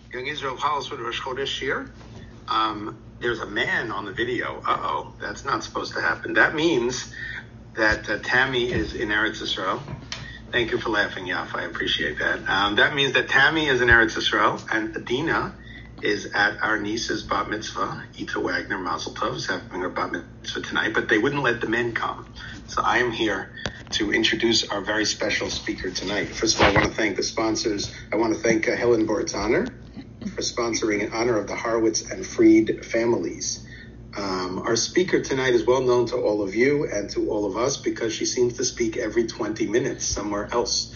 Young Israel Hollis with Rosh Chodesh Shir. There's a man on the video. That's not supposed to happen. That means that Tammy is in Eretz Yisrael. Thank you for laughing, Yaf. I appreciate that. That means that Tammy is in Eretz Yisrael, and Adina is at our niece's bat mitzvah. Ita Wagner Mazel Tov is having her bat mitzvah tonight, but they wouldn't let the men come. So I am here to introduce our very special speaker tonight. First of all, I want to thank the sponsors. I want to thank Helen Bortzaner for sponsoring in honor of the Harwitz and Fried families. Our speaker tonight is well known to all of you and to all of us because she seems to speak every 20 minutes somewhere else.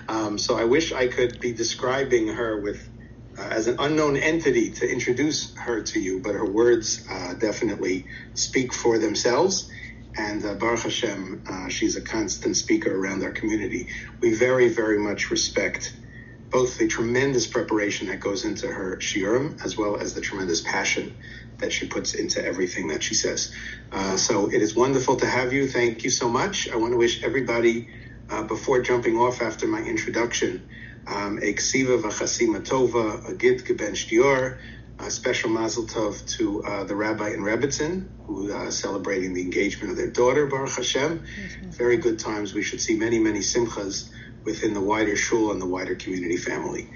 So I wish I could be describing her with as an unknown entity to introduce her to you, but her words definitely speak for themselves. And Baruch Hashem, she's a constant speaker around our community. We very, very much respect both the tremendous preparation that goes into her shiurim, as well as the tremendous passion that she puts into everything that she says. So it is wonderful to have you. Thank you so much. I want to wish everybody, before jumping off after my introduction, a ksiva v'chasima tova, a git geben shtior, a special mazel tov to the rabbi in Rebbitzin, who are celebrating the engagement of their daughter, Baruch Hashem. Very good times. We should see many, many simchas within the wider shul and the wider community family.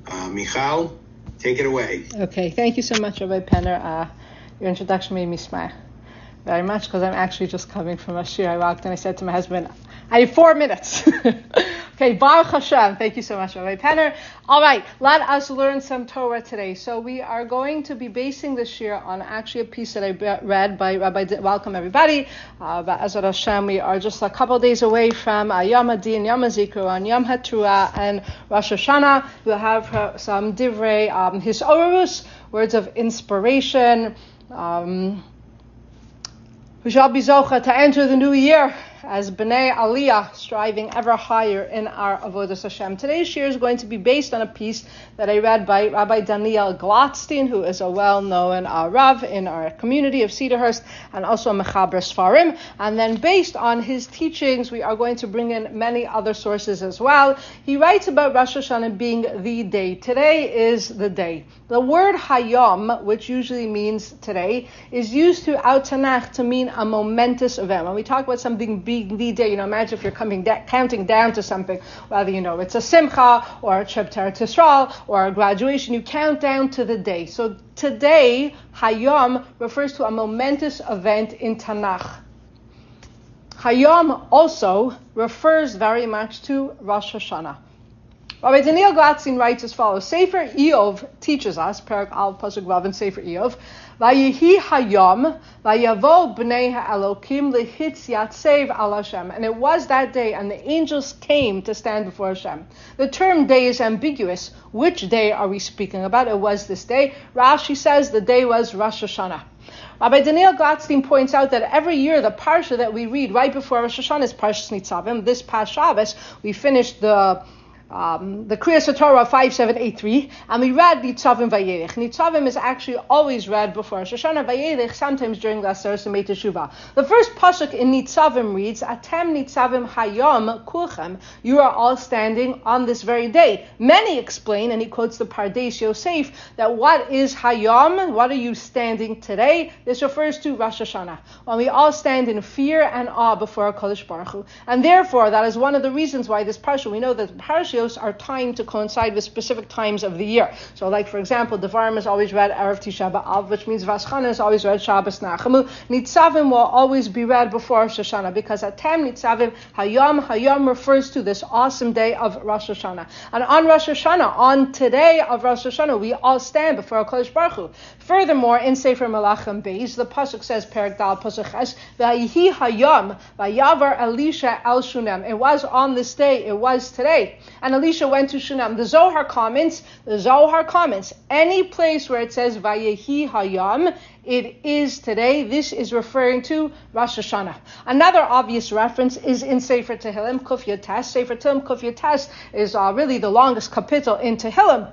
Michal, take it away. Okay, thank you so much, Rabbi Penner. Your introduction made me smile very much because I'm actually just coming from a shir. I walked and I said to my husband, I have 4 minutes. Okay, Baruch Hashem. Thank you so much, Rabbi Penner. All right, let us learn some Torah today. So we are going to be basing this shir on actually a piece that I read by Rabbi. Welcome everybody. Be'ezrat Hashem, we are just a couple days away from Yom Hadin, Yom HaZikaron, Yom HaTruah, and Rosh Hashanah. We'll have some divrei hisorus, words of inspiration. We shall be zocha to enter the new year as B'nai Aliyah, striving ever higher in our Avodas Hashem. Today's shir is going to be based on a piece that I read by Rabbi Daniel Glatstein, who is a well-known Rav in our community of Cedarhurst, and also Mechaber Sfarim. And then based on his teachings, we are going to bring in many other sources as well. He writes about Rosh Hashanah being the day. Today is the day. The word Hayom, which usually means today, is used throughout Tanakh to mean a momentous event. When we talk about something being the day, imagine if you're counting down to something, whether it's a simcha or a trip to Eretz Yisrael or a graduation, you count down to the day. So today, Hayom refers to a momentous event in Tanakh. Hayom also refers very much to Rosh Hashanah. Rabbi Daniel Glatstein writes as follows: Sefer Iyov teaches us, Perek Al Pasuk Vav in Sefer Iyov, Vayihi Hayom, Vayavo Bnei HaElokim Lehitzyatzeiv Al Hashem. And it was that day, and the angels came to stand before Hashem. The term day is ambiguous. Which day are we speaking about? It was this day. Rashi says the day was Rosh Hashanah. Rabbi Daniel Glatstein points out that every year the parsha that we read right before Rosh Hashanah is Parshas Nitzavim. This past Shabbos, we finished the Kriyas Torah 5783, and we read Nitzavim Vayelech. Nitzavim is actually always read before Rosh Hashanah, Vayelech sometimes during the Aseret Semei Teshuvah. The first pasuk in Nitzavim reads, Atem Nitzavim Hayom Kulchem, you are all standing on this very day. Many explain, and he quotes the Pardes Yosef, that what is Hayom, what are you standing today? This refers to Rosh Hashanah, when we all stand in fear and awe before HaKadosh Baruch Hu. And therefore, that is one of the reasons why this parsha, we know that the parsha are timed to coincide with specific times of the year. So, like for example, Devarim is always read Erev Tisha B'Av, which means Vaschana is always read Shabbos Nachamu. Nitzavim will always be read before Rosh Hashanah because Atem Nitzavim Hayom refers to this awesome day of Rosh Hashanah. And on Rosh Hashanah, on today of Rosh Hashanah, we all stand before HaKadosh Baruch Hu. Furthermore, in Sefer Melachim Beis, the pasuk says, Perek Dal Pasuk Ches, V'yihi Hayom Vayavar Elisha El Shunem. It was on this day. It was today. And Elisha went to Shunam. The Zohar comments, any place where it says Vayehi Hayam, it is today. This is referring to Rosh Hashanah. Another obvious reference is in Sefer Tehillim, Kuf Yates. Sefer Tehillim, Kuf Yates is really the longest kapitel in Tehillim.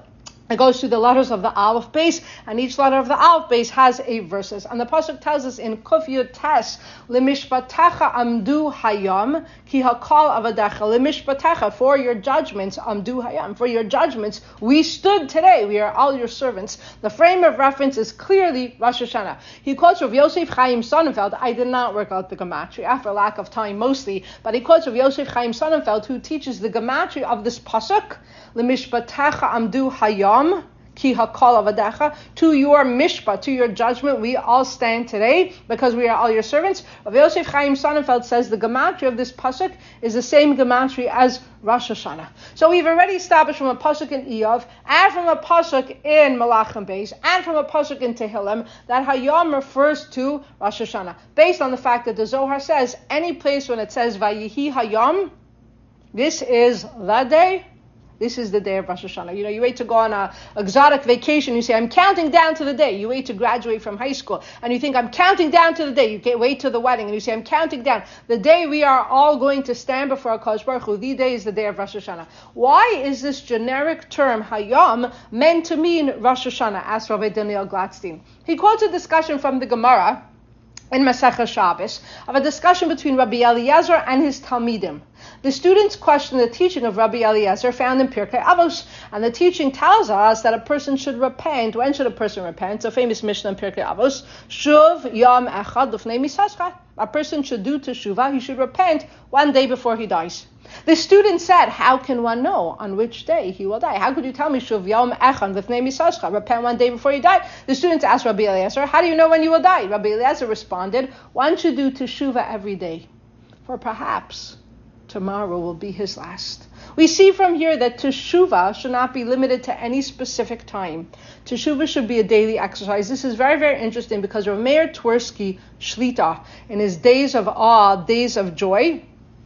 It goes through the letters of the Aleph base, and each letter of the Aleph base has 8 verses. And the pasuk tells us in Kuf Yud Tes, "Lemishpatecha amdu hayam ki hakal avadecha." Lemishpatecha, for your judgments, amdu hayam, for your judgments, we stood today. We are all your servants. The frame of reference is clearly Rosh Hashanah. He quotes Rav Yosef Chaim Sonnenfeld. I did not work out the gematria for lack of time mostly, but he quotes Rav Yosef Chaim Sonnenfeld, who teaches the gematria of this pasuk. Lemishpatecha amdu hayam ki hakal avadecha, to your mishpat, to your judgment, we all stand today because we are all your servants. Rav Yosef Chaim Sonnenfeld says the gematria of this pasuk is the same gematria as Rosh Hashanah. So we've already established from a pasuk in Iyov, and from a pasuk in Malachim Beis, and from a pasuk in Tehillim, that Hayom refers to Rosh Hashanah, based on the fact that the Zohar says any place when it says Vayihi Hayom, this is the day. This is the day of Rosh Hashanah. You wait to go on a exotic vacation. You say, I'm counting down to the day. You wait to graduate from high school. And you think, I'm counting down to the day. You wait to the wedding. And you say, I'm counting down. The day we are all going to stand before HaKadosh Baruch Hu, the day is the day of Rosh Hashanah. Why is this generic term, Hayom, meant to mean Rosh Hashanah? Asked Rabbi Daniel Gladstein. He quotes a discussion from the Gemara in Masechah Shabbos of a discussion between Rabbi Eliezer and his Talmidim. The students questioned the teaching of Rabbi Eliezer found in Pirkei Avos, and the teaching tells us that a person should repent. When should a person repent? It's a famous Mishnah in Pirkei Avos. Shuv yom echad lefnei misascha. A person should do teshuvah. He should repent one day before he dies. The student said, how can one know on which day he will die? How could you tell me, Shuv yom echad lefnei misascha, repent one day before you die? The students asked Rabbi Eliezer, how do you know when you will die? Rabbi Eliezer responded, one should do teshuvah every day, for perhaps tomorrow will be his last. We see from here that teshuvah should not be limited to any specific time. Teshuvah should be a daily exercise. This is very, very interesting because Rav Meir Twersky Shlita, in his Days of Awe, Days of Joy,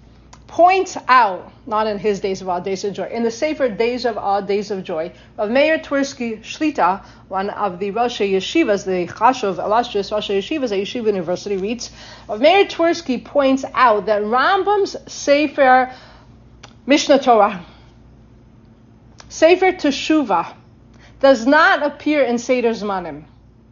points out, not in his Days of Awe, Days of Joy, in the Sefer Days of Awe, Days of Joy, Rav Meir Twersky Shlita, one of the Rosh Yeshivas, the Chashuv, illustrious Rosh Yeshivas at Yeshiva University, reads, Rav Meir Twersky points out that Rambam's Sefer Mishnah Torah, Sefer Teshuvah, does not appear in Seder Zmanim.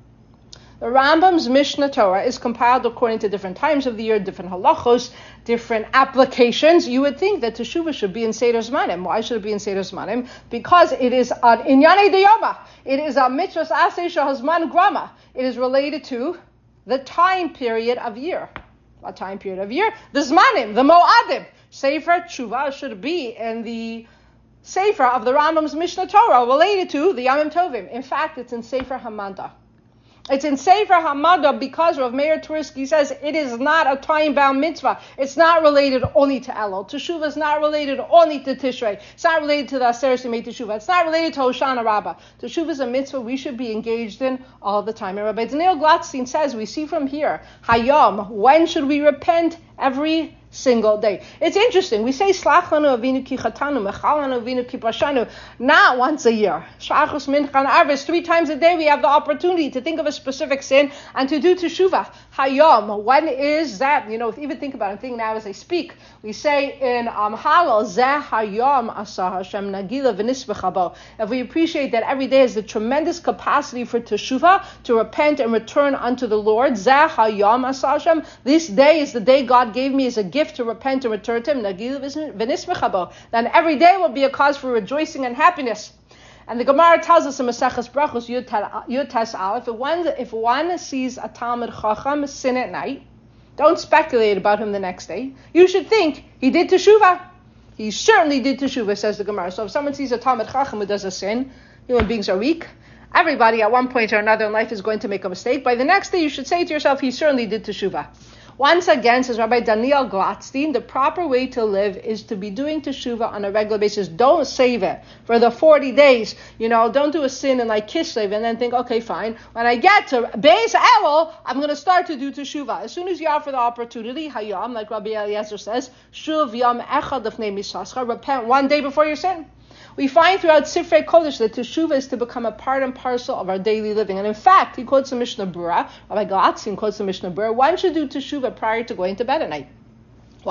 The Rambam's Mishnah Torah is compiled according to different times of the year, different halachos, different applications. You would think that Teshuvah should be in Seder Zmanim. Why should it be in Seder Zmanim? Because it is an Inyanei Diyoma. It is a Mitzvos Aseh Shehazman Grama. It is related to the time period of year. What time period of year? The Zmanim, the Moadim. Sefer Teshuvah should be in the Sefer of the Rambam's Mishnah Torah related to the Yamim Tovim. In fact, it's in Sefer Hamada. It's in Sefer Hamada because Rav Meir Twersky says it is not a time-bound mitzvah. It's not related only to Elul. Teshuvah is not related only to Tishrei. It's not related to the Aseret Yemei Teshuvah. It's not related to Hoshana Rabbah. Teshuvah is a mitzvah we should be engaged in all the time. And Rabbi Daniel Gladstein says, we see from here, Hayom, when should we repent? Every single day. It's interesting. We say Slach lanu avinu ki chatanu, mechal lanu avinu ki pashanu, not once a year. Shachos mincha and arvis, 3 times a day we have the opportunity to think of a specific sin and to do teshuvah. Hayom, when is that? Even think about it. I'm thinking now as I speak. We say in Halal, Zeh Hayom Asa Hashem Nagila v'nisbecha bo. If we appreciate that every day has the tremendous capacity for teshuvah, to repent and return unto the Lord, Zeh Hayom Asa Hashem, this day is the day God gave me as a gift to repent and return to Him, Nagila v'nisbecha bo. Then every day will be a cause for rejoicing and happiness. And the Gemara tells us in Maseches Brachos, Yud Tes Aleph, if one sees a Talmid Chacham sin at night, don't speculate about him the next day. You should think he did teshuvah. He certainly did teshuvah, says the Gemara. So if someone sees a Talmid Chacham who does a sin, human beings are weak. Everybody at one point or another in life is going to make a mistake. By the next day, you should say to yourself, he certainly did teshuvah. Once again, says Rabbi Daniel Gladstein, the proper way to live is to be doing teshuvah on a regular basis. Don't save it for the 40 days. Don't do a sin and like Kislev and then think, okay, fine. When I get to Beis Elul, I'm going to start to do teshuvah. As soon as you offer the opportunity, Hayom, like Rabbi Eliezer says, Shuv yom echad lefnei misascha, repent one day before your sin. We find throughout Sifrei Kodesh that teshuvah is to become a part and parcel of our daily living. And in fact, he quotes the Mishnah Berurah, Rabbi Gladstein quotes the Mishnah Berurah, one should do teshuvah prior to going to bed at night. Why?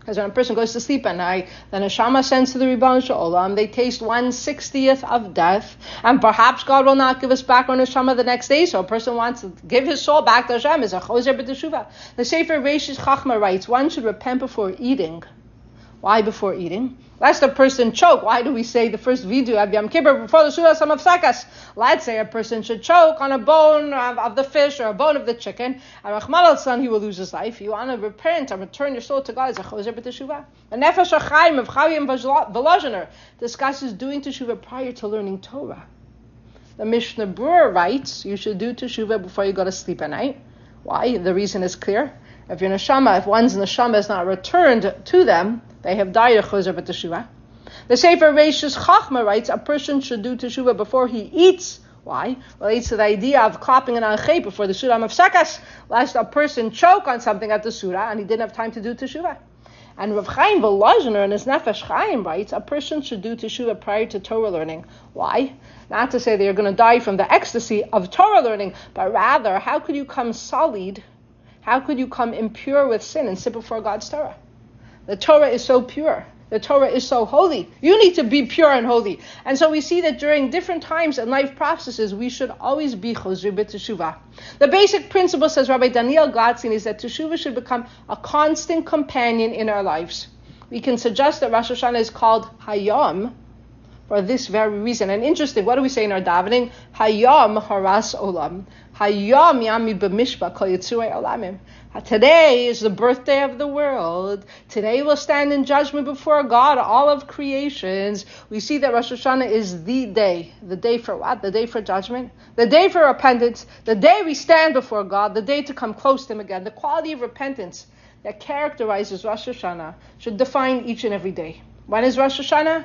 Because when a person goes to sleep at night, the neshama sends to the Ribbon Shalom, they taste 1/60th of death, and perhaps God will not give us back our neshama the next day, so a person wants to give his soul back to Hashem, is a choser b'teshuva. The Sefer Reishis Chachma writes, one should repent before eating. Why before eating? Lest a person choke. Why do we say the first video of Yom Kippur before the Suda Samavsakas? Let's say a person should choke on a bone of the fish or a bone of the chicken, and Rahman al-San, he will lose his life. You want to repent and return your soul to God as a choser b'teshuva. The Nefesh HaChaim of Chaim Volozhiner discusses doing teshuva prior to learning Torah. The Mishnah Berurah writes, you should do teshuva before you go to sleep at night. Why? The reason is clear. If one's neshama is not returned to them, they have died a choser b'teshuva. The Sefer Reishis Chachma writes, a person should do teshuva before he eats. Why? Relates to the idea of clapping an anchet before the Surah of Sakas, lest a person choke on something at the Surah and he didn't have time to do teshuva. And Rav Chaim Volozhiner in his Nefesh Chaim writes, a person should do teshuva prior to Torah learning. Why? Not to say that you're going to die from the ecstasy of Torah learning, but rather, how could you come sullied? How could you come impure with sin and sit before God's Torah? The Torah is so pure. The Torah is so holy. You need to be pure and holy. And so we see that during different times in life processes, we should always be choser b'teshuva. The basic principle, says Rabbi Daniel Glatstein, is that teshuva should become a constant companion in our lives. We can suggest that Rosh Hashanah is called Hayom for this very reason. And interesting, what do we say in our davening? Hayom haras olam. Hayom yami b'mishpa kol yitzurei olamim. Today is the birthday of the world. Today we'll stand in judgment before God, all of creations. We see that Rosh Hashanah is the day. The day for what? The day for judgment. The day for repentance. The day we stand before God. The day to come close to Him again. The quality of repentance that characterizes Rosh Hashanah should define each and every day. When is Rosh Hashanah?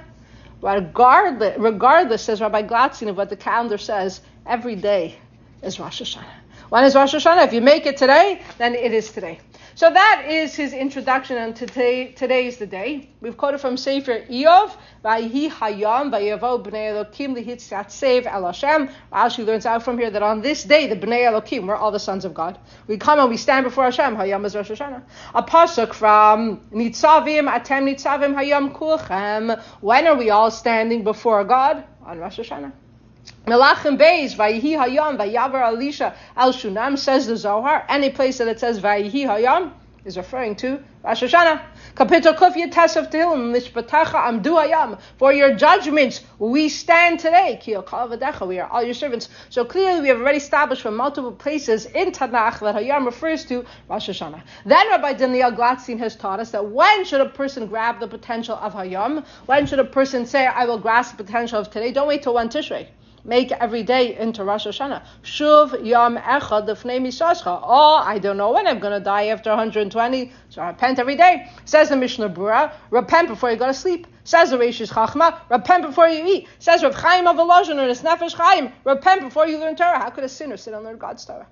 Regardless, says Rabbi Glatstein, of what the calendar says, every day is Rosh Hashanah. When is Rosh Hashanah? If you make it today, then it is today. So that is his introduction, and today is the day. We've quoted from Sefer Iyov, Vayhi Hayam, Vayavo Bnei Elokim Lihitzatsev El Hashem. Rashi learns out from here that on this day, the Bnei Elokim, we're all the sons of God. We come and we stand before Hashem. Hayam is Rosh Hashanah. A pasuk from Nitzavim, Atem Nitzavim Hayam Kulchem. When are we all standing before God? On Rosh Hashanah. Melachim Beis, Vayihi Hayam, Vayavar Elisha Al Shunam, says the Zohar. Any place that it says Vayihi Hayam is referring to Rosh Hashanah. Kapitel Kuf Yetes of Tehillim, Mishpatacha Amdu Hayam. For your judgments we stand today. Ki Kal Vadecha, we are all your servants. So clearly we have already established from multiple places in Tanakh that Hayam refers to Rosh Hashanah. Then Rabbi Daniel Glatstein has taught us that when should a person grab the potential of Hayam? When should a person say, I will grasp the potential of today? Don't wait till 1 Tishrei. Make every day into Rosh Hashanah. Shuv Yom Echad Lefnei Misascha. Oh, I don't know when I'm going to die after 120, so I repent every day. Says the Mishnah Berurah, repent before you go to sleep. Says the Reishis Chachma, repent before you eat. Says Rav Chaim Volozhiner in his Nefesh Chaim, repent before you learn Torah. How could a sinner sit and learn God's Torah?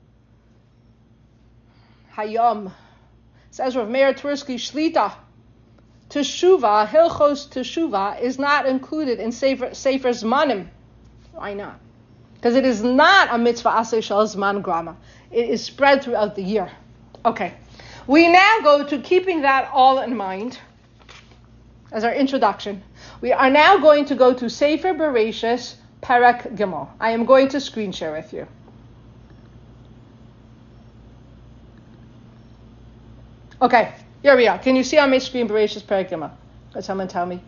Hayom. Says Rav Meir Twersky Shlita. Teshuvah, Hilchos Teshuvah, is not included in Sefer Zmanim. Why not? Because it is not a mitzvah aseh shel zman grama. It is spread throughout the year. Okay. We now go to keeping that all in mind as our introduction. We are now going to go to Sefer Bereshis, Perek Gimel. I am going to screen share with you. Okay, here we are. Can you see on my screen Bereshis, Perek Gimel? Could someone tell me?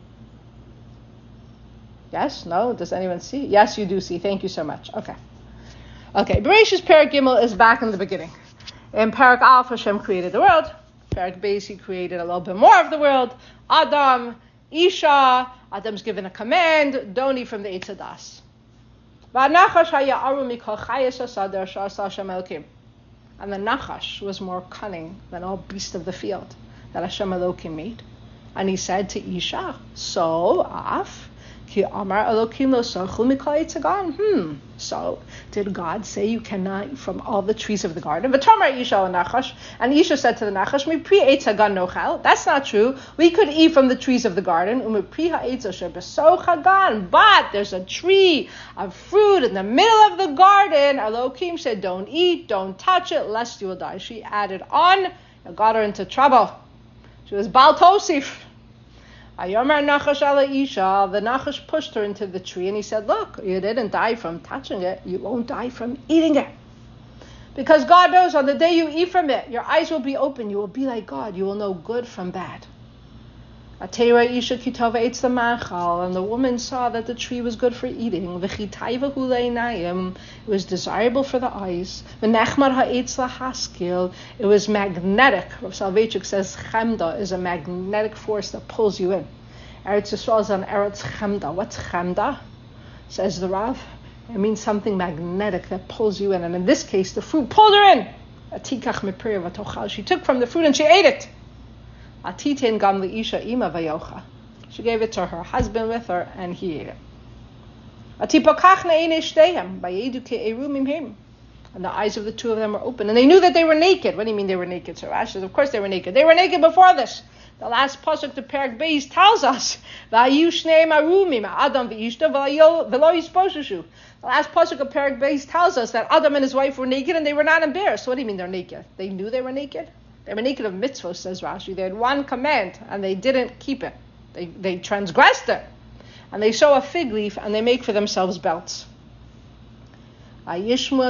Yes? No? Does anyone see? Yes, you do see. Thank you so much. Okay. Bereshis Perek Gimel is back in the beginning. In Perek Aleph, Hashem created the world. Perek Beis, He created a little bit more of the world. Adam, Isha. Adam's given a command. Don't eat from the Eitz Hadas. And the Nachash was more cunning than all beasts of the field that Hashem Elokim made. And he said to Isha, so, Af, so did God say you cannot eat from all the trees of the garden? And Isha said to the Nachash, that's not true. We could eat from the trees of the garden. But there's a tree of fruit in the middle of the garden. Elokim said, don't eat, don't touch it, lest you will die. She added on, and got her into trouble. She was Baal Tosif. Ayomer Nachash ala Isha, the Nachash pushed her into the tree and he said, look, you didn't die from touching it, you won't die from eating it. Because God knows on the day you eat from it, your eyes will be open, you will be like God, you will know good from bad. And the woman saw that the tree was good for eating. It was desirable for the eyes. It was magnetic. Rav Soloveitchik says chemda is a magnetic force that pulls you in. Eretz Yisrael is on Eretz Chemda. What's chemda? Says the Rav. It means something magnetic that pulls you in. And in this case, the fruit pulled her in. She took from the fruit and she ate it. She gave it to her husband with her, and he ate it. And the eyes of the two of them were open, and they knew that they were naked. What do you mean they were naked, Sir Ash? Of course they were naked. They were naked before this. The last pasuk to Perek Beis tells us, the last pasuk of Perek Beis tells us that Adam and his wife were naked, and they were not embarrassed. What do you mean they're naked? They knew they were naked? They were naked of mitzvot, says Rashi. They had one command, and they didn't keep it. They transgressed it. And they sew a fig leaf, and they make for themselves belts. And they hear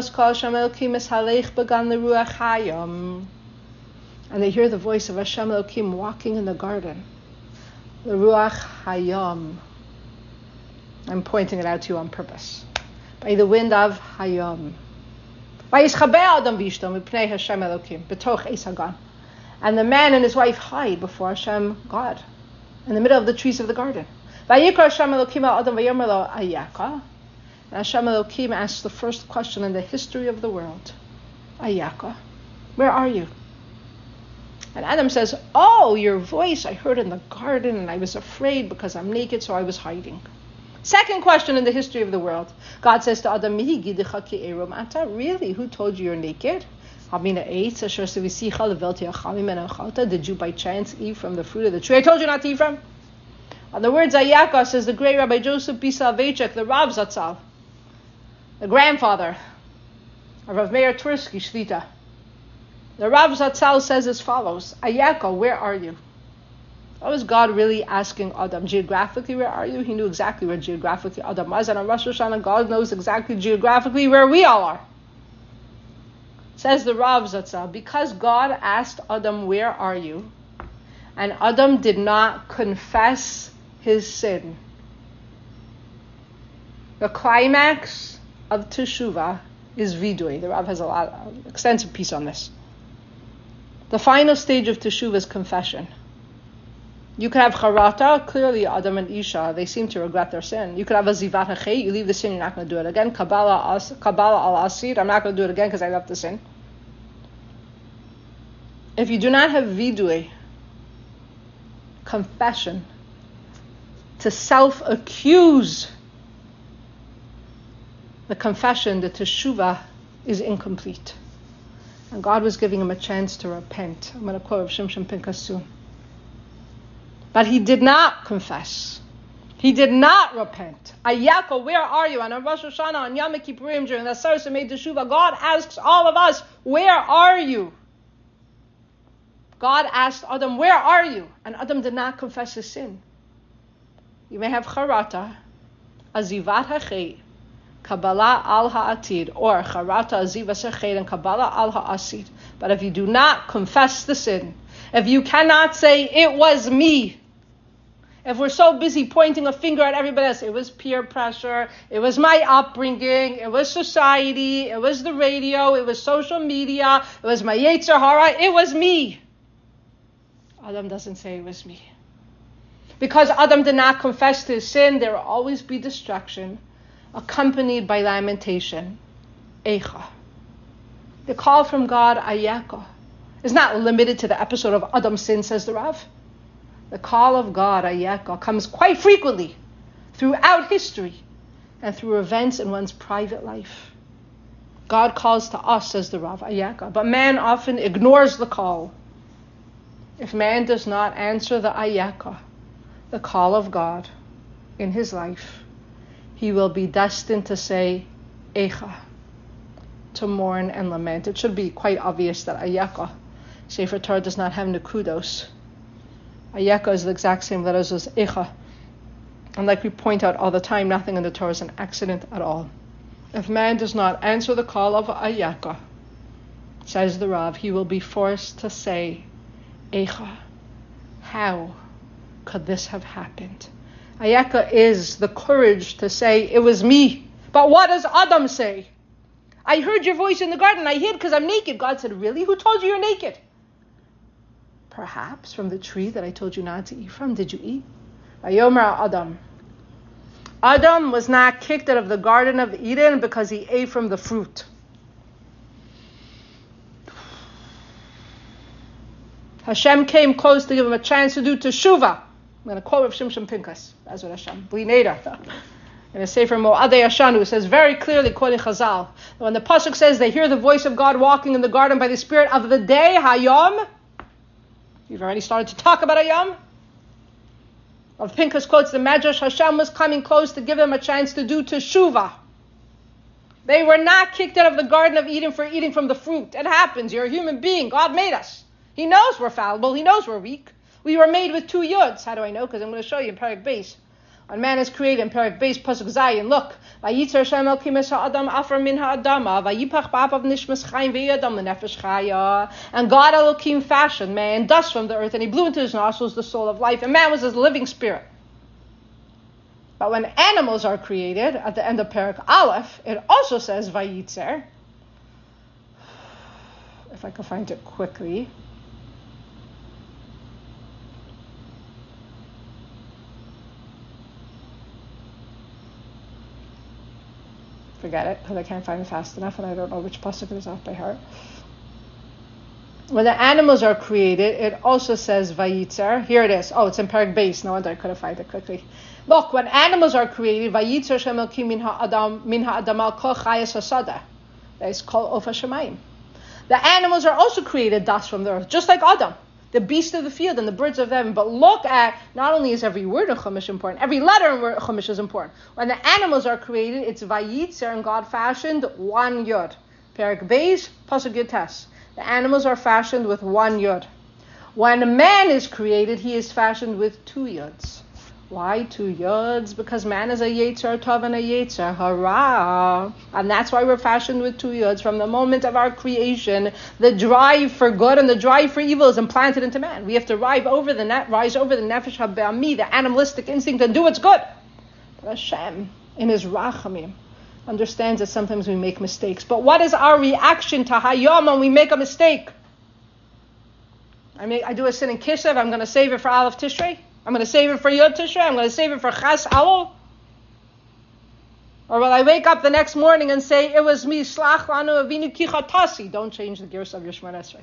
the voice of Hashem Elokim walking in the garden. The Ruach Hayam. I'm pointing it out to you on purpose. By the wind of Hayam. And the man and his wife hide before Hashem, God, in the middle of the trees of the garden. And Hashem Elokim asks the first question in the history of the world. Ayaka, where are you? And Adam says, oh, your voice I heard in the garden, and I was afraid because I'm naked, so I was hiding. Second question in the history of the world. God says to Adam, really? Who told you you're naked? Did you by chance eat from the fruit of the tree I told you not to eat from? On the words Ayaka, says the great Rabbi Joseph B. Soloveitchik, the Rav Zatzal, the grandfather of Rav Meir Tversky Shlita. The Rav Zatzal says as follows, Ayaka, where are you? What was God really asking Adam? Geographically, where are you? He knew exactly where geographically Adam was. And on Rosh Hashanah, God knows exactly geographically where we all are. Says the Rav Zatzal, because God asked Adam, where are you? And Adam did not confess his sin. The climax of Teshuvah is vidui. The Rav has extensive piece on this. The final stage of Teshuvah is confession. You could have charata, clearly Adam and Isha, they seem to regret their sin. You could have a zivat hachet, you leave the sin, you're not going to do it again. Kabbalah al-asir, I'm not going to do it again because I left the sin. If you do not have vidui, confession, to self-accuse, the confession, the teshuvah, is incomplete. And God was giving him a chance to repent. I'm going to quote Rav Shimshon Pinkas soon. But he did not confess. He did not repent. Ayaka, where are you? And on Rosh Hashanah, on Yom Kippurim, during the Aseres Yemei Teshuvah, God asks all of us, where are you? God asked Adam, where are you? And Adam did not confess his sin. You may have charata, azivat hachet, Kabbalah al ha'atid, or charata azivas hachet and Kabbalah al ha'asid. But if you do not confess the sin, if you cannot say, it was me, if we're so busy pointing a finger at everybody else, it was peer pressure, it was my upbringing, it was society, it was the radio, it was social media, it was my Yetzer Hara, it was me. Adam doesn't say it was me. Because Adam did not confess his sin, there will always be destruction, accompanied by lamentation. Eicha. The call from God, Ayaka, is not limited to the episode of Adam's sin, says the Rav. The call of God, Ayaka, comes quite frequently throughout history and through events in one's private life. God calls to us, says the Rav, Ayaka, but man often ignores the call. If man does not answer the Ayaka, the call of God in his life, he will be destined to say, Eicha, to mourn and lament. It should be quite obvious that Ayaka, Sefer Torah, does not have Nekudos. Ayeka is the exact same letters as Echa. And like we point out all the time, nothing in the Torah is an accident at all. If man does not answer the call of Ayeka, says the Rav, he will be forced to say, Echa, how could this have happened? Ayeka is the courage to say, it was me. But what does Adam say? I heard your voice in the garden. I hid because I'm naked. God said, really? Who told you you're naked? Perhaps from the tree that I told you not to eat from. Did you eat? Vayomer Adam. Adam was not kicked out of the Garden of Eden because he ate from the fruit. Hashem came close to give him a chance to do teshuvah. I'm going to quote Rav Shimshon Pinkas. That's what Hashem. Bli neder. In a Sefer Mo'adei Yashanu, says very clearly, quoting Chazal, when the pasuk says they hear the voice of God walking in the garden by the spirit of the day, Hayom. You've already started to talk about Hayom. Rav Pinkas quotes the Medrash, Hashem was coming close to give them a chance to do teshuvah. They were not kicked out of the Garden of Eden for eating from the fruit. It happens. You're a human being. God made us. He knows we're fallible. He knows we're weak. We were made with two yuds. How do I know? Because I'm going to show you in Perek Beis. When man is created in Perek Beis, Pasuk Zayin, look. Vayitzer Hashem Elokim es ha'adam afar min ha'adama, vayipach ba'apav nishmas chayim ve'yadam l'nefesh chaya. And God Elokim fashioned man dust from the earth, and he blew into his nostrils the soul of life, and man was his living spirit. But when animals are created, at the end of Perek Aleph, it also says Vayitzer. If I can find it quickly. Forget it, because I can't find it fast enough, and I don't know which pasuk it is off by heart. When the animals are created, it also says Vayitzer. Here it is. Oh, it's in Perek Beis. No wonder I couldn't find it quickly. Look, when animals are created, Vayitzer Hashem Elokim min ha'adam kol chayas hasada. That is called Ofa Shemayim. The animals are also created dust from the earth, just like Adam, the beast of the field and the birds of heaven. But look at, not only is every word in Chumash important, every letter in Chumash is important. When the animals are created, it's Vayitzer, and God fashioned one yod. Perek Beis, Pasuk Yud Tes. The animals are fashioned with one yod. When a man is created, he is fashioned with two yods. Why two yods? Because man is a Yetzer Tov and a Yetzer Hara. And that's why we're fashioned with two yods. From the moment of our creation, the drive for good and the drive for evil is implanted into man. We have to rise over the Nefesh HaBe'ami, the animalistic instinct, and do what's good. But Hashem, in His Rachamim, understands that sometimes we make mistakes. But what is our reaction to Hayom when we make a mistake? I do a sin in Kislev, I'm going to save it for Aleph Tishrei. I'm going to save it for Yod Tishrei. I'm going to save it for Chas Elul. Or will I wake up the next morning and say, it was me, Slach Lanu Avinu Ki Chatasi. Don't change the gears of your Shemona Esrei.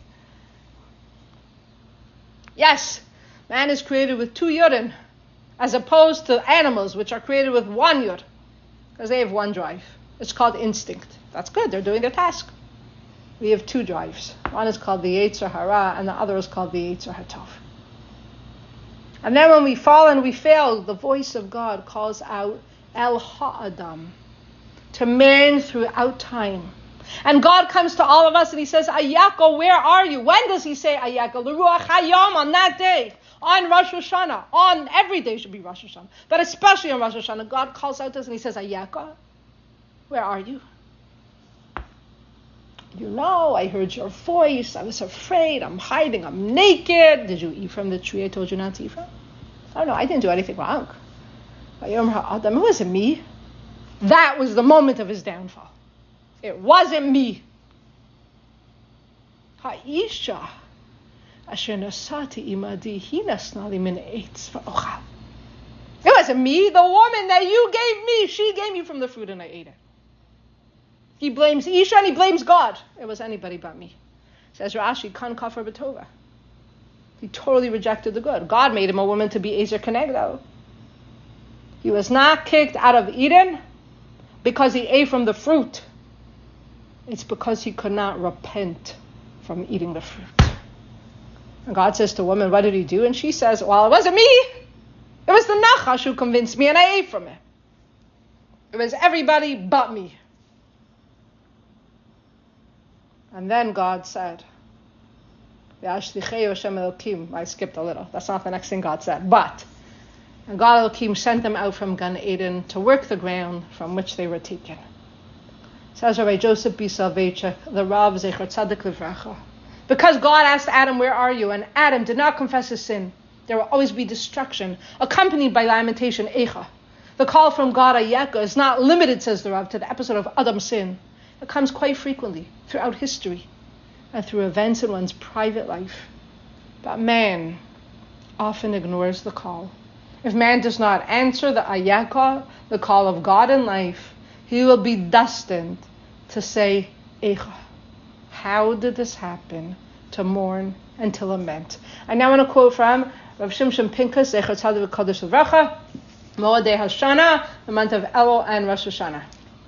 Yes, man is created with two Yodin, as opposed to animals, which are created with one Yod, because they have one drive. It's called instinct. That's good. They're doing their task. We have two drives. One is called the Yetzer Hara, and the other is called the Yetzer HaTov. And then when we fall and we fail, the voice of God calls out El Ha'adam, to man throughout time. And God comes to all of us and He says, Ayako, where are you? When does He say Ayako? L'ruach hayom, on that day, on Rosh Hashanah. On every day should be Rosh Hashanah, but especially on Rosh Hashanah, God calls out to us and He says, Ayako, where are you? You know, I heard your voice. I was afraid. I'm hiding. I'm naked. Did you eat from the tree I told you not to eat from? Oh no, I didn't do anything wrong. It wasn't me. That was the moment of his downfall. It wasn't me. Ha'isha asher nasati imadi hinasnali min eitz va'ochal. It wasn't me. The woman that you gave me, she gave me from the fruit and I ate it. He blames Isha and he blames God. It was anybody but me. Says Rashi, kan kafar b'tova. He totally rejected the good. God made him a woman to be Ezer Kenegdo. He was not kicked out of Eden because he ate from the fruit. It's because he could not repent from eating the fruit. And God says to woman, what did he do? And she says, well, it wasn't me. It was the Nachash who convinced me and I ate from it. It was everybody but me. And then God said, I skipped a little. That's not the next thing God said. But and God Elohim sent them out from Gan Eden to work the ground from which they were taken. Says Rabbi Joseph B. Soloveitchik, the Rav Zecher Tzadik Livracha. Because God asked Adam, where are you? And Adam did not confess his sin. There will always be destruction, accompanied by lamentation, Eicha. The call from God, Ayeka, is not limited, says the Rav, to the episode of Adam's sin. It comes quite frequently throughout history and through events in one's private life. But man often ignores the call. If man does not answer the Ayeka, the call of God in life, he will be destined to say, Eicha. How did this happen? To mourn and to lament. I now want to quote from Rav Shimshon Pinkus, Zecher Tzadik V'Kodesh Livracha, Moedei Hashanah, the month of Elul and Rosh Hashanah.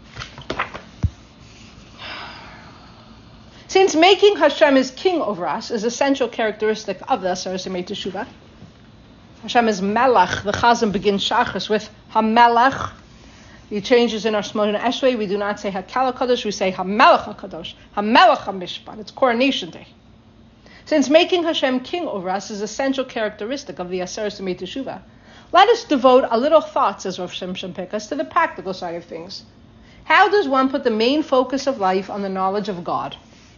Since making Hashem his king over us is an essential characteristic of the Aseres Yemei Teshuvah, Hashem is Melech. The Chazan begins Shachris with HaMelech. He changes in our Shmona Esrei. We do not say Hakal HaKadosh, we say HaMelech HaKadosh, HaMelech HaMishpat. It's Coronation Day. Since making Hashem king over us is an essential characteristic of the Aseres Yemei Teshuvah, let us devote a little thought, says Rav Shimshon Pinkus, to the practical side of things. How does one put the main focus of life on the knowledge of God?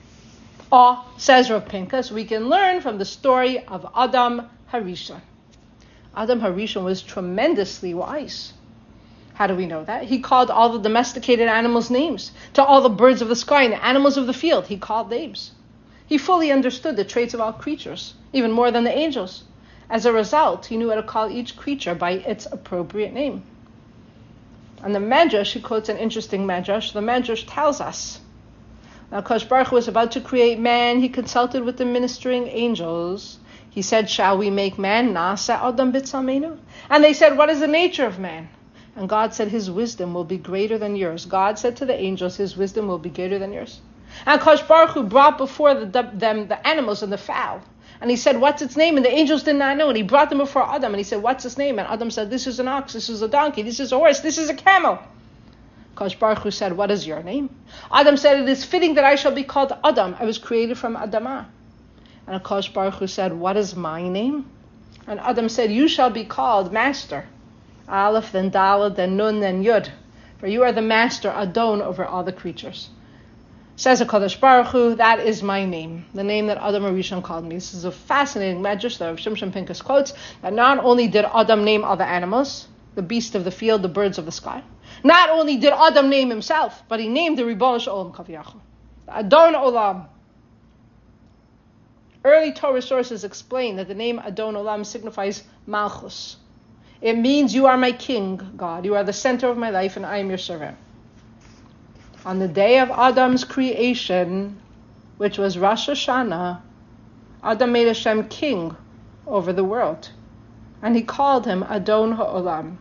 Or, says Rav Pinkus, we can learn from the story of Adam Harishon. Adam Harishon was tremendously wise. How do we know that? He called all the domesticated animals names. To all the birds of the sky and the animals of the field, he called names. He fully understood the traits of all creatures, even more than the angels. As a result, he knew how to call each creature by its appropriate name. And the Medrash, he quotes an interesting Medrash. The Medrash tells us, now Kosh Baruch Hu was about to create man, he consulted with the ministering angels. He said, shall we make man? Na'aseh Adam b'tzalmenu? And they said, what is the nature of man? And God said, his wisdom will be greater than yours. God said to the angels, his wisdom will be greater than yours. And Kosh Baruch Hu brought before them the animals and the fowl. And he said, what's its name? And the angels did not know. And he brought them before Adam. And he said, what's its name? And Adam said, this is an ox, this is a donkey, this is a horse, this is a camel. Kosh Baruch Hu said, what is your name? Adam said, it is fitting that I shall be called Adam. I was created from Adamah. And Kosh Baruch Hu said, what is my name? And Adam said, you shall be called Master. Aleph, then Dalet, then Nun, then Yud. For you are the Master, Adon, over all the creatures. Says HaKadosh Baruch Hu, that is my name, the name that Adam Harishon called me. This is a fascinating medrash that Rav Shimshon Pinkus quotes, that not only did Adam name all the animals, the beasts of the field, the birds of the sky, not only did Adam name himself, but he named the Ribono Shel Olam Kaviyachol, the Adon Olam. Early Torah sources explain that the name Adon Olam signifies Malchus. It means you are my king, God. You are the center of my life, and I am your servant. On the day of Adam's creation, which was Rosh Hashanah, Adam made Hashem king over the world, and he called him Adon Ha'olam.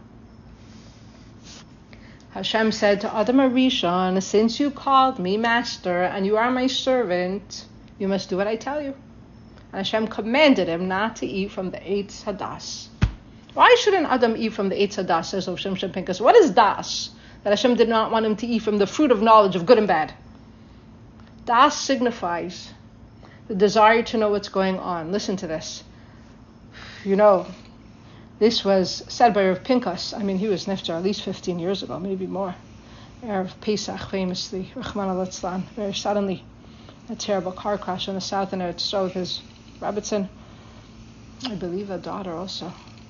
Hashem said to Adam Harishon, since you called me master and you are my servant, you must do what I tell you. And Hashem commanded him not to eat from the Eitz Hadas. Why shouldn't Adam eat from the Eitz Hadas, says Rav Shimshon Pinkus? What is Das? That Hashem did not want him to eat from the fruit of knowledge of good and bad. Das signifies the desire to know what's going on. Listen to this. You know, this was said by Rav Pinkus. I mean, he was niftar at least 15 years ago, maybe more. Erev Pesach, famously, Rachmana litzlan, very suddenly, a terrible car crash in the south, and Eretz Yisrael with his Rebbetzin, I believe a daughter also.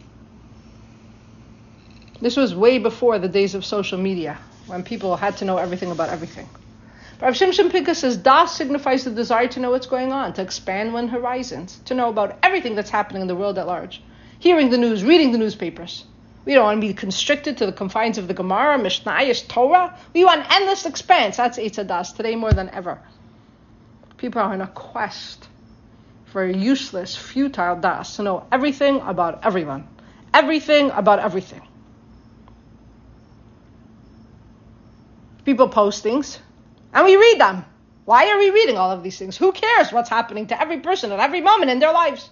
This was way before the days of social media, when people had to know everything about everything. But Rav Shimshon Pinkus says, Das signifies the desire to know what's going on, to expand one's horizons, to know about everything that's happening in the world at large. Hearing the news, reading the newspapers. We don't want to be constricted to the confines of the Gemara, Mishnayos, Torah. We want endless expanse. That's Eitz Das, today more than ever. People are on a quest for a useless, futile Das, to know everything about everyone. Everything about everything. People post things, and we read them. Why are we reading all of these things? Who cares what's happening to every person at every moment in their lives?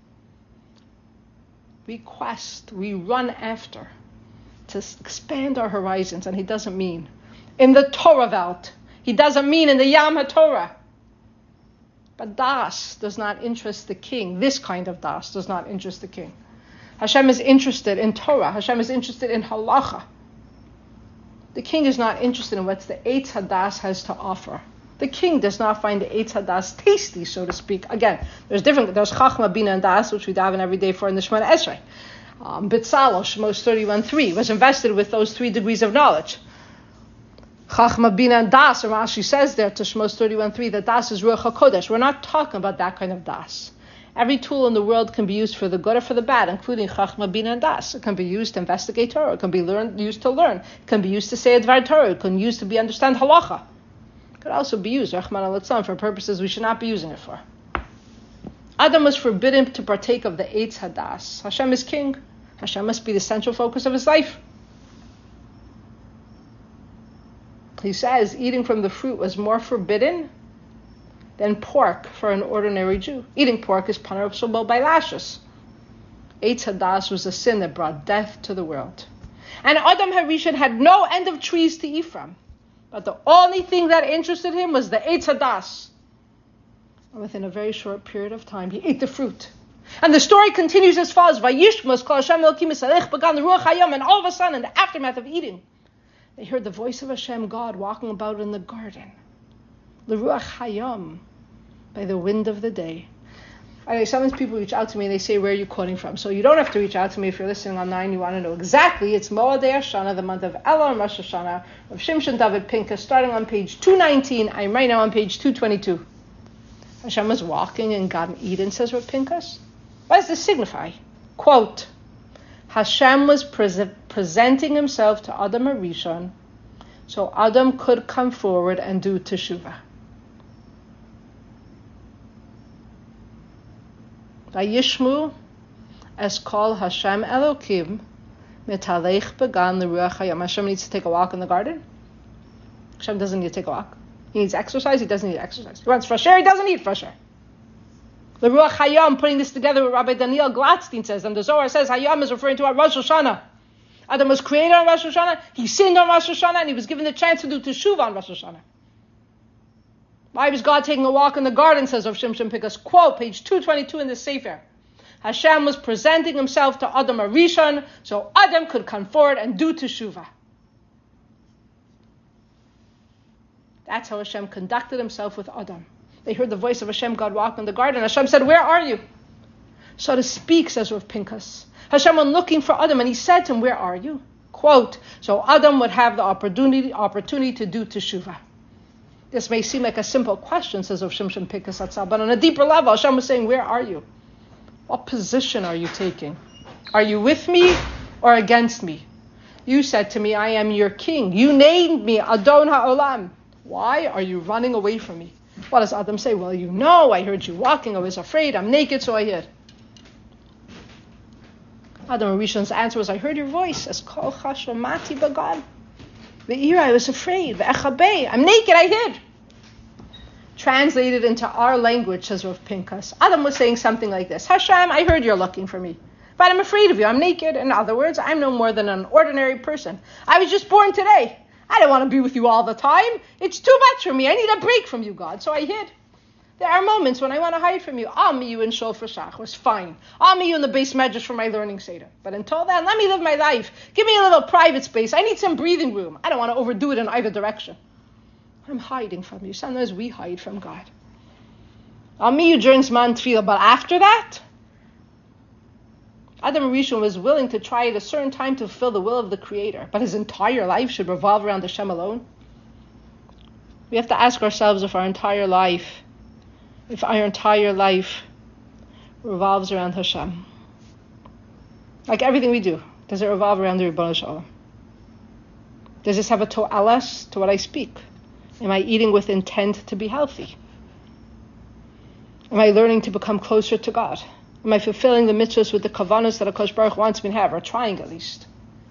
We quest, we run after to expand our horizons, and he doesn't mean in the Torah Welt. He doesn't mean in the Yam HaTorah. But das does not interest the king. This kind of das does not interest the king. Hashem is interested in Torah. Hashem is interested in halacha. The king is not interested in what the Eitz Hadas has to offer. The king does not find the Eitz Hadas tasty, so to speak. Again, there's Chachma, Bina, and Das, which we daven every day for in the Shemona Esrei. Bitzalel, Shemos 31:3, was invested with those 3 degrees of knowledge. Chachma, Bina, and Das, Rashi says there to Shemos 31:3 that Das is Ruach HaKodesh. We're not talking about that kind of Das. Every tool in the world can be used for the good or for the bad, including Chachma, Bina, and Das. It can be used to investigate Torah. It can be used to learn. It can be used to say a Dvar Torah. It can be used to understand halacha. It could also be used, Rahman al-Litzlan, for purposes we should not be using it for. Adam was forbidden to partake of the Eitz Hadas. Hashem is king. Hashem must be the central focus of his life. He says eating from the fruit was more forbidden than pork for an ordinary Jew. Eating pork is punishable by lashes. Eitz Hadas was a sin that brought death to the world. And Adam HaRishon had no end of trees to eat from. But the only thing that interested him was the Eitz Hadas. And within a very short period of time, he ate the fruit. And the story continues as follows. Vayishmos kol Hashem Elokim Yisrael began the Ruach Hayom, and all of a sudden, in the aftermath of eating, they heard the voice of Hashem, God, walking about in the garden. The Ruach Hayom, by the wind of the day. Sometimes people reach out to me and they say, where are you quoting from? So you don't have to reach out to me if you're listening online. You want to know exactly. It's Moadei Hashanah, the month of Elul and Rosh Hashanah, of Shimshon David Pinkas, starting on page 219. I'm right now on page 222. Hashem was walking in Gan Eden, says Rav Pinkas. What does this signify? Quote, Hashem was presenting himself to Adam HaRishon so Adam could come forward and do teshuvah. Vayishmu es kol Hashem Elokim metalech began the Ruach Hayom. Hashem needs to take a walk in the garden. Hashem doesn't need to take a walk. He needs exercise. He doesn't need exercise. He wants fresh air. He doesn't need fresh air. The Ruach Hayom, putting this together with Rabbi Daniel Gladstein, says, and the Zohar says Hayom is referring to our Rosh Hashanah. Adam was created on Rosh Hashanah. He sinned on Rosh Hashanah, and he was given the chance to do teshuvah on Rosh Hashanah. Why was God taking a walk in the garden, says Rav Shimshon Pinkas. Quote, page 222 in the Sefer. Hashem was presenting himself to Adam HaRishon so Adam could come forward and do teshuvah. That's how Hashem conducted himself with Adam. They heard the voice of Hashem, God, walk in the garden. Hashem said, where are you? So to speak, says Rav Pinkas. Hashem went looking for Adam, and he said to him, where are you? Quote, so Adam would have the opportunity to do teshuvah. This may seem like a simple question, says Rav Shimshon Pinkas Hatzal, but on a deeper level, Hashem was saying, where are you? What position are you taking? Are you with me or against me? You said to me, I am your king. You named me Adon HaOlam. Why are you running away from me? What does Adam say? Well, you know, I heard you walking. I was afraid. I'm naked, so I hid. Adam HaRishon's answer was, I heard your voice. As kol chashomati bagad. Ve'ira, I was afraid. Ve'echabei, I'm naked, I hid. Translated into our language, says Rav Pinkas, Adam was saying something like this. Hashem, I heard you're looking for me. But I'm afraid of you. I'm naked. In other words, I'm no more than an ordinary person. I was just born today. I don't want to be with you all the time. It's too much for me. I need a break from you, God. So I hid. There are moments when I want to hide from you. I'll meet you in Shofar Shachar. Fine. I'll meet you in the base medrash for my learning seder. But until then, let me live my life. Give me a little private space. I need some breathing room. I don't want to overdo it in either direction. I'm hiding from you. Sometimes we hide from God. I'll meet you during Zman Tefillah. But after that, Adam HaRishon was willing to try at a certain time to fulfill the will of the Creator, but his entire life should revolve around Hashem alone. We have to ask ourselves if our entire life revolves around Hashem. Like everything we do, does it revolve around the Ribono Shel Olam? Does this have a to'alas to what I speak? Am I eating with intent to be healthy? Am I learning to become closer to God? Am I fulfilling the mitzvahs with the kavanas that HaKadosh Baruch Hu wants me to have, or trying at least?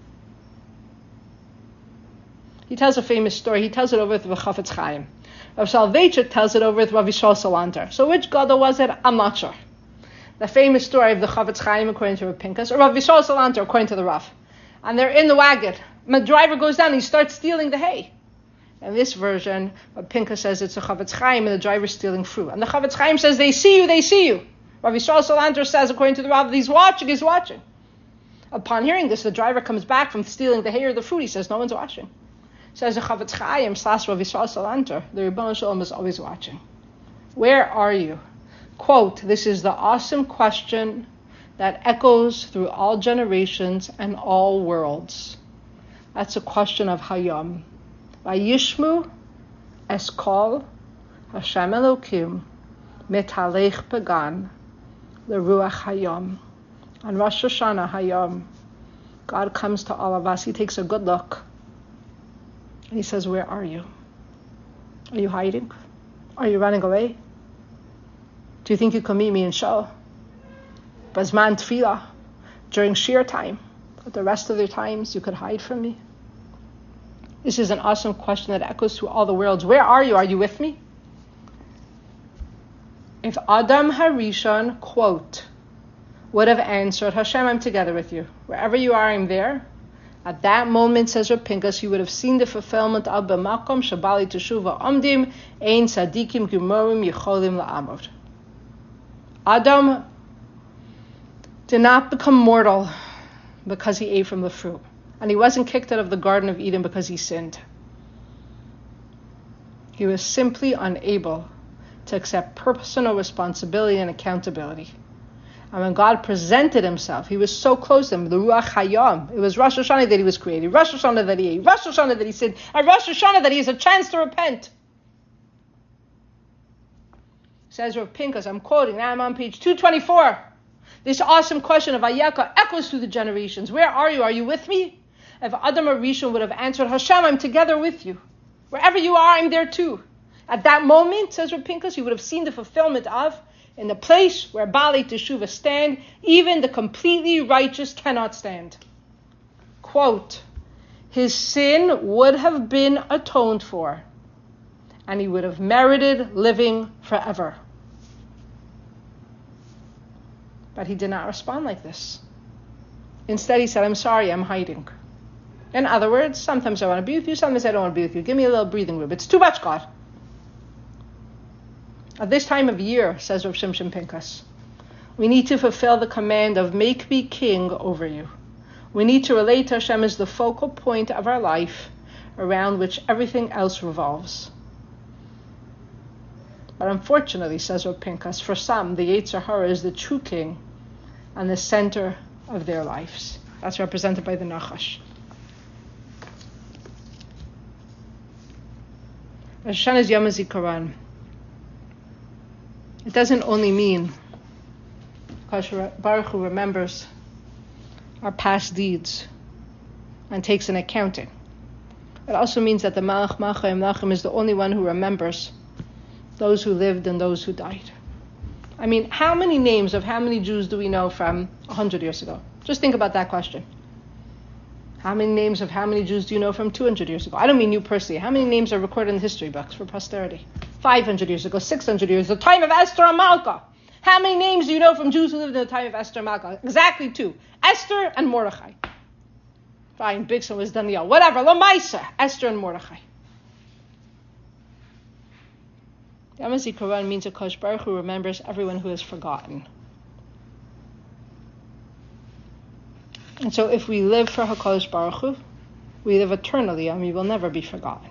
He tells a famous story. He tells it over with Rav Chafetz Chaim. Rav Soloveitchik tells it over with Rav Yisrael Salanter. So which gadol was it? I'm not sure. The famous story of the Chafetz Chaim according to Rav Pinkas, or Rav Yisrael Salanter according to the Rav. And they're in the wagon. The driver goes down and he starts stealing the hay. In this version, Pinchas says it's a Chavetz Chaim and the driver stealing fruit. And the Chavetz Chaim says, they see you, they see you. Rav Yisrael Salanter says, according to the Rav, he's watching, he's watching. Upon hearing this, the driver comes back from stealing the hay or the fruit. He says, no one's watching. Says the Chavetz Chaim, slash Rav Yisrael Salanter, the Rebbeinu Shalom is always watching. Where are you? Quote, this is the awesome question that echoes through all generations and all worlds. That's a question of Hayom. Vayishmu eskol Hashem Elokim metalech pagan leruach Hayom. On Rosh Hashanah Hayom, God comes to all of us. He takes a good look. And he says, where are you? Are you hiding? Are you running away? Do you think you can meet me in Shul? Bazman Tefillah, during Shir time, but the rest of the times you could hide from me? This is an awesome question that echoes through all the worlds. Where are you? Are you with me? If Adam Harishon, quote, would have answered, Hashem, I'm together with you. Wherever you are, I'm there. At that moment, says Rav Pinchas, you would have seen the fulfillment of B'makom Shabali Teshuva Omdim Ein Tzadikim Gemorim Yecholim La'amod. Adam did not become mortal because he ate from the fruit. And he wasn't kicked out of the Garden of Eden because he sinned. He was simply unable to accept personal responsibility and accountability. And when God presented himself, he was so close to him, the Ruach Hayom. It was Rosh Hashanah that he was created, Rosh Hashanah that he ate, Rosh Hashanah that he sinned, and Rosh Hashanah that he has a chance to repent. Says Rav Pinchas, I'm quoting, now I'm on page 224. This awesome question of Vayeka echoes through the generations. Where are you? Are you with me? If Adam Harishon would have answered, Hashem, I'm together with you. Wherever you are, I'm there too. At that moment, says Rav Pinchas, you would have seen the fulfillment of, in the place where Baalei Teshuvah stand, even the completely righteous cannot stand. Quote, his sin would have been atoned for, and he would have merited living forever. But he did not respond like this. Instead, he said, I'm sorry, I'm hiding. In other words, sometimes I want to be with you, sometimes I don't want to be with you. Give me a little breathing room. It's too much, God. At this time of year, says Rav Shimshon Pinchas, we need to fulfill the command of make me king over you. We need to relate to Hashem as the focal point of our life around which everything else revolves. But unfortunately, says Rav Pinchas, for some, the Yetzer Hara is the true king and the center of their lives. That's represented by the Nachash. Rosh Hashanah is Yom HaZikaron. It doesn't only mean because Baruch Hu remembers our past deeds and takes an accounting. It also means that the Malach Malchai Melachim is the only one who remembers those who lived and those who died. I mean, how many names of how many Jews do we know from 100 years ago? Just think about that question. How many names of how many Jews do you know from 200 years ago? I don't mean you personally. How many names are recorded in the history books for posterity? 500 years ago, 600 years, the time of Esther and Malka. How many names do you know from Jews who lived in the time of Esther and Malka? Exactly 2. Esther and Mordechai. Fine, big one was Daniel. Whatever, Lamaisa, Esther and Mordechai. Yom HaZikaron means Akash Baruch Hu remembers everyone who has forgotten. And so if we live for HaKadosh Baruch Hu, we live eternally and we will never be forgotten.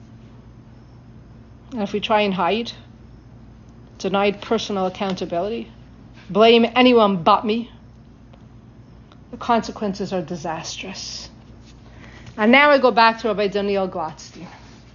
And if we try and hide, denied personal accountability, blame anyone but me, the consequences are disastrous. And now I go back to Rabbi Daniel Glatstein.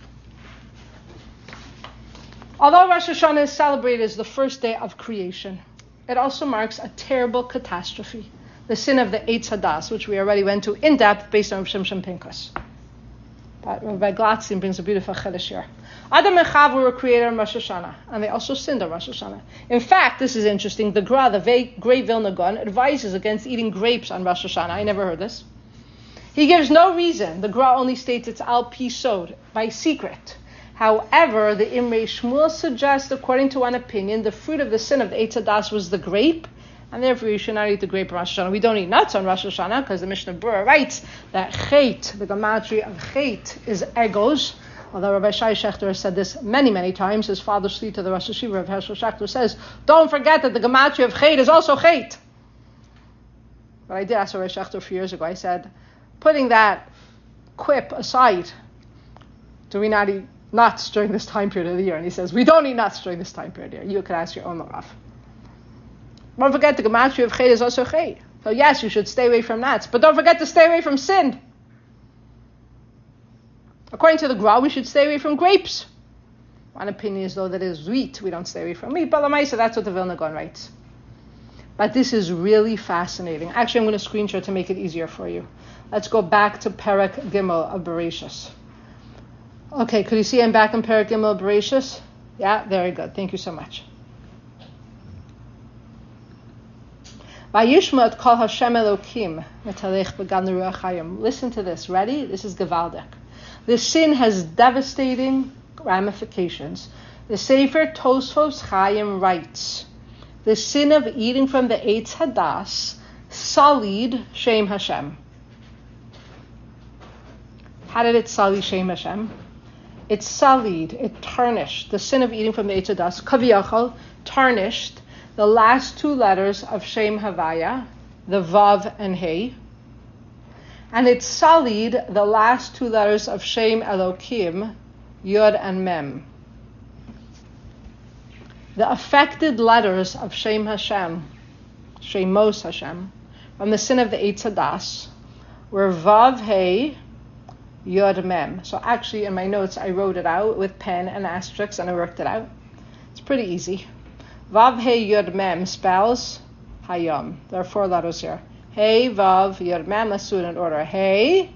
Although Rosh Hashanah is celebrated as the first day of creation, it also marks a terrible catastrophe, the sin of the Eitz Hadas, which we already went to in depth based on Rav Shimshon Pinchas. But Rabbi Glatstein brings a beautiful chiddush here. Adam and Chava were created on Rosh Hashanah, and they also sinned on Rosh Hashanah. In fact, this is interesting, the Gra, the great Vilna Gaon, advises against eating grapes on Rosh Hashanah. I never heard this. He gives no reason. The Gra only states it's al pi sod, by secret. However, the Imrei Shmuel suggests, according to one opinion, the fruit of the sin of the Eitz Hadas was the grape, and therefore you should not eat the grape on Rosh Hashanah. We don't eat nuts on Rosh Hashanah because the Mishnah Berurah writes that chet, the gematria of chet, is egos, Although Rabbi Shai Shechter has said this many, many times, his father Shlita, the Rosh Hashiva of Hershel Shechter, says, don't forget that the gematria of Chet is also Chet. But I did ask Rabbi Shechter a few years ago, I said, putting that quip aside, do we not eat nuts during this time period of the year? And he says, we don't eat nuts during this time period of the year. You can ask your own Rav. Don't forget the gematria of Chet is also Chet. So yes, you should stay away from nuts, but don't forget to stay away from sin. According to the Gra, we should stay away from grapes. One opinion is though that it is wheat, we don't stay away from wheat, but Lamaisa, that's what the Vilna Gaon writes. But this is really fascinating. Actually, I'm going to screenshot to make it easier for you. Let's go back to Perek Gimel of Bereshis. Okay, could you see I'm back in Perek Gimel of Bereshis? Yeah, very good. Thank you so much. Vayishma et kol Hashem Elokim metalech began ruach hayim. Listen to this. Ready? This is Gevaldik. This sin has devastating ramifications. The Sefer Tosfos Chaim writes, the sin of eating from the Eitz Hadas, salid Shem Hashem. How did it salid Shem Hashem? It salid, it tarnished. The sin of eating from the Eitz Hadas, kaviyachol, tarnished the last two letters of Shem Havaya, the Vav and Hey, and it salid the last two letters of Shem Elokim, Yod and Mem. The affected letters of Shem Hashem, Shemos Hashem, from the sin of the Eitz Hadas, were Vav Hey, Yod Mem. So actually in my notes I wrote it out with pen and asterisks and I worked it out. It's pretty easy. Vav Hey Yod Mem spells Hayom. There are four letters here. Hey, Vav, Yod Mem. Let's do it in order. Hey,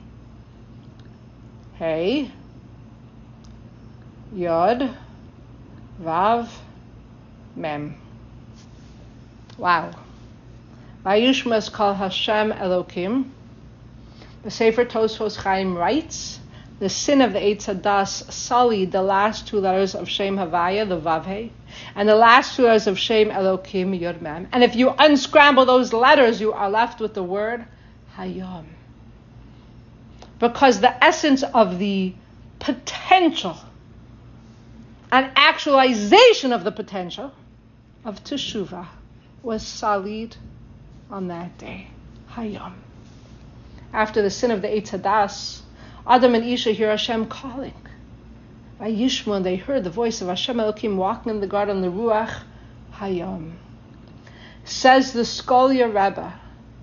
Hey, Yod, Vav, Mem. Wow. Vayishmas kol Hashem Elokim. The Sefer Tosfos Chaim writes, the sin of the Eitz Hadas sullied the last two letters of Shem Havaya, the Vav Hey, and the last two letters of Shem Elokim, Yod Mem. And if you unscramble those letters, you are left with the word Hayom. Because the essence of the potential and actualization of the potential of Teshuvah was salid on that day, Hayom. After the sin of the Eitz Hadas, Adam and Isha hear Hashem calling. Vayishma, and they heard the voice of Hashem Elokim walking in the garden, the Ruach Hayom. Says the Skolia Rebbe,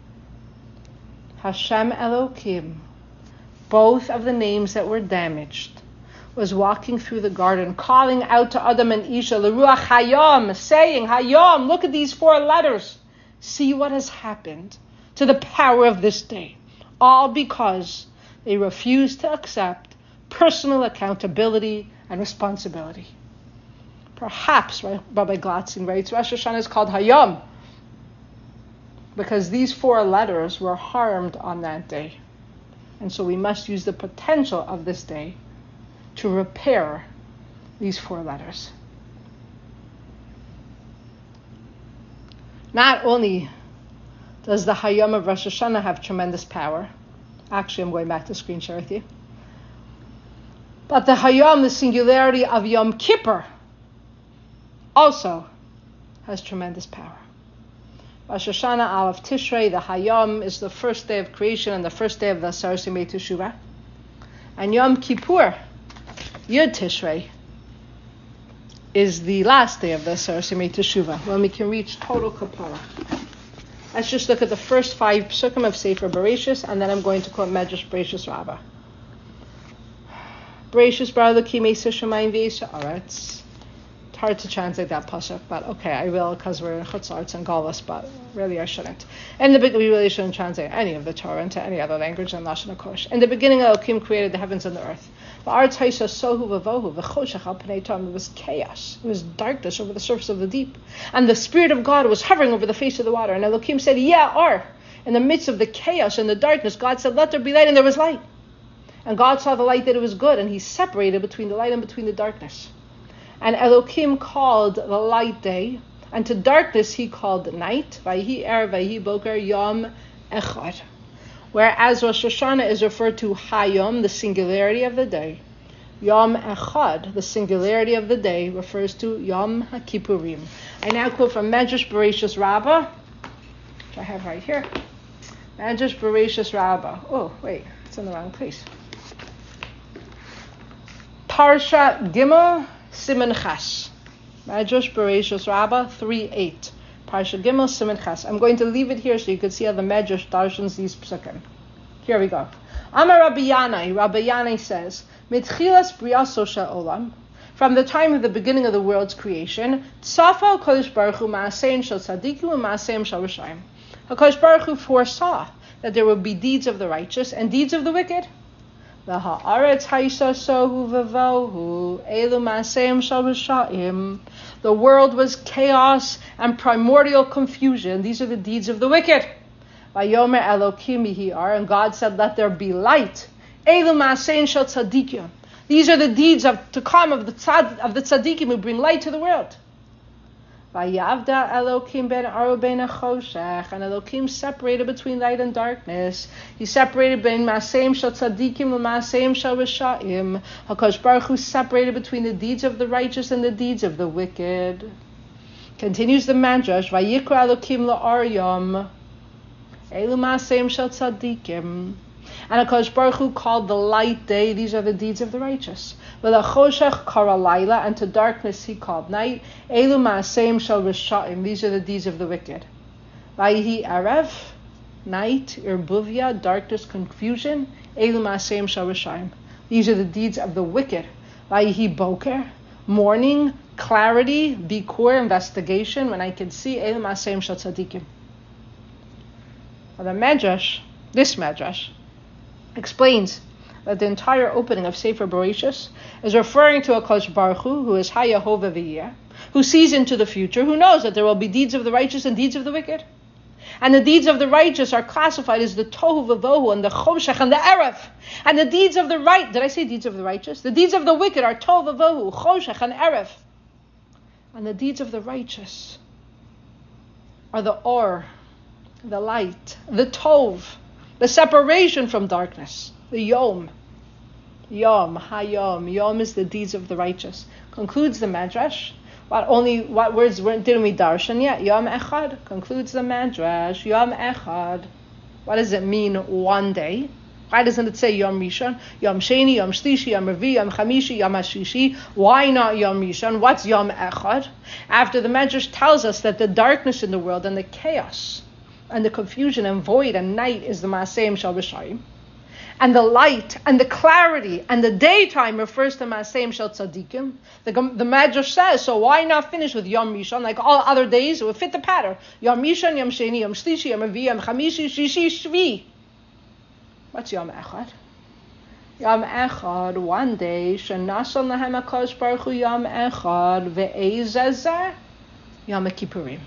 Hashem Elokim, both of the names that were damaged, was walking through the garden, calling out to Adam and Isha, the Ruach Hayom, saying, Hayom, look at these four letters. See what has happened to the power of this day. All because they refused to accept personal accountability and responsibility. Perhaps, Rabbi Glatzin writes, Rosh Hashanah is called Hayom because these four letters were harmed on that day. And so we must use the potential of this day to repair these four letters. Not only does the Hayom of Rosh Hashanah have tremendous power, actually I'm going back to screen share with you, but the Hayom, the singularity of Yom Kippur, also has tremendous power. Rosh Hashanah, Aleph Tishrei, the Hayom is the first day of creation and the first day of the Asar Simei Teshuvah. And Yom Kippur, Yud Tishrei, is the last day of the Asar Simei Teshuvah, when we can reach total kapara. Let's just look at the first 5 psukim of Sefer Bereshis, and then I'm going to quote Medrash Bereshis Rabbah. Bereshis bara Elokim es hashamayim v'es haaretz. It's hard to translate that pasuk, but okay, I will because we're in Chutz La'aretz and Galus, but really I shouldn't. In the beginning, we really shouldn't translate any of the Torah into any other language than Lashon HaKosh. In the beginning, Elokim created the heavens and the earth. It was chaos. It was darkness over the surface of the deep. And the Spirit of God was hovering over the face of the water. And Elokim said, in the midst of the chaos and the darkness, God said, let there be light, and there was light. And God saw the light that it was good, and he separated between the light and between the darkness. And Elokim called the light day, and to darkness he called night. Vayhi er, vayhi boker, yom echad. Whereas Rosh Hashanah is referred to Hayom, the singularity of the day, Yom Echad, the singularity of the day, refers to Yom HaKippurim. I now quote from Medrash Bereshis Rabbah, which I have right here. Medrash Bereshis Rabbah. Oh, wait, it's in the wrong place. Parsha Gimel Siman Ches. Medrash Bereshis Rabbah 3:8. Parsha Gimel Siman Ches. I'm going to leave it here so you can see how the Medrash darshans these psukim. Here we go. Amar Rabbi Yanai. Rabbi Yanai says, Mitchilas briaso sha'olam, from the time of the beginning of the world's creation, Tzafal Kodesh Baruch Hu ma'asein shel tzadikim and ma'asein shel rishayim. HaKadosh Baruch Hu foresaw that there would be deeds of the righteous and deeds of the wicked. V'ha'aretz haisa sohu v'vohu elu ma'asein shel rishayim. The world was chaos and primordial confusion. These are the deeds of the wicked. Vayomer Elokim yihar, and God said, let there be light. Elu ma'asein shel tzadikim. These are the deeds to come of the tzaddikim who bring light to the world. Vayavda Elokim ben aru ben choshech, and Elokim separated between light and darkness. He separated between ma'aseim shel tzaddikim and ma'aseim shel rishayim. HaKadosh Baruch Hu separated between the deeds of the righteous and the deeds of the wicked. Continues the Medrash, Vayikra Elokim la'aryam elu ma'aseim shel tzaddikim. And HaKadosh Baruch Hu called the light day, these are the deeds of the righteous. V'lachoshech kara laila, and to darkness he called night. Elu ma'aseim shel rishayim, these are the deeds of the wicked. Vayihi erev, night, irbuvia, darkness, confusion. Elu ma'aseim shel rishayim, these are the deeds of the wicked. Vayihi boker, morning, clarity, bikur, investigation, when I can see. Elu ma'aseim shel tzadikim. The Medrash, this Medrash, explains that the entire opening of Sefer Bereshis is referring to HaKadosh Baruch Hu, who is Hayahova V'yeh, who sees into the future, who knows that there will be deeds of the righteous and deeds of the wicked. And the deeds of the righteous are classified as the Tohu V'vohu and the Choshech and the Erev. And the deeds of the right, did I say deeds of the righteous? The deeds of the wicked are Tohu V'vohu, Choshech and Erev. And the deeds of the righteous are the Or, the light, the Tov, the separation from darkness, the Yom. Yom, Hayom. Yom is the deeds of the righteous. Concludes the Medrash. What words didn't we darshan yet? Yom Echad. Concludes the Medrash. Yom Echad. What does it mean, one day? Why doesn't it say Yom Rishon? Yom Sheni, Yom Shlishi, Yom Revi, Yom Chamishi, Yom Hashishi. Why not Yom Rishon? What's Yom Echad? After the Medrash tells us that the darkness in the world and the chaos and the confusion and void and night is the Ma'aseim Shel Rishayim, and the light and the clarity and the daytime refers to Ma'aseim Shel Tzadikim. The Medrash says, so why not finish with Yom Rishon? Like all other days, it would fit the pattern. Yom Rishon, Yom Sheni, Yom Shlishi, Yom Revi, Yom Chamishi, Shishi, Shvi. What's Yom Echad? Yom Echad, one day, Shenasal Nahem HaKadosh Baruch Hu Yom Echad, Ve'ezazah, Yom Kippurim.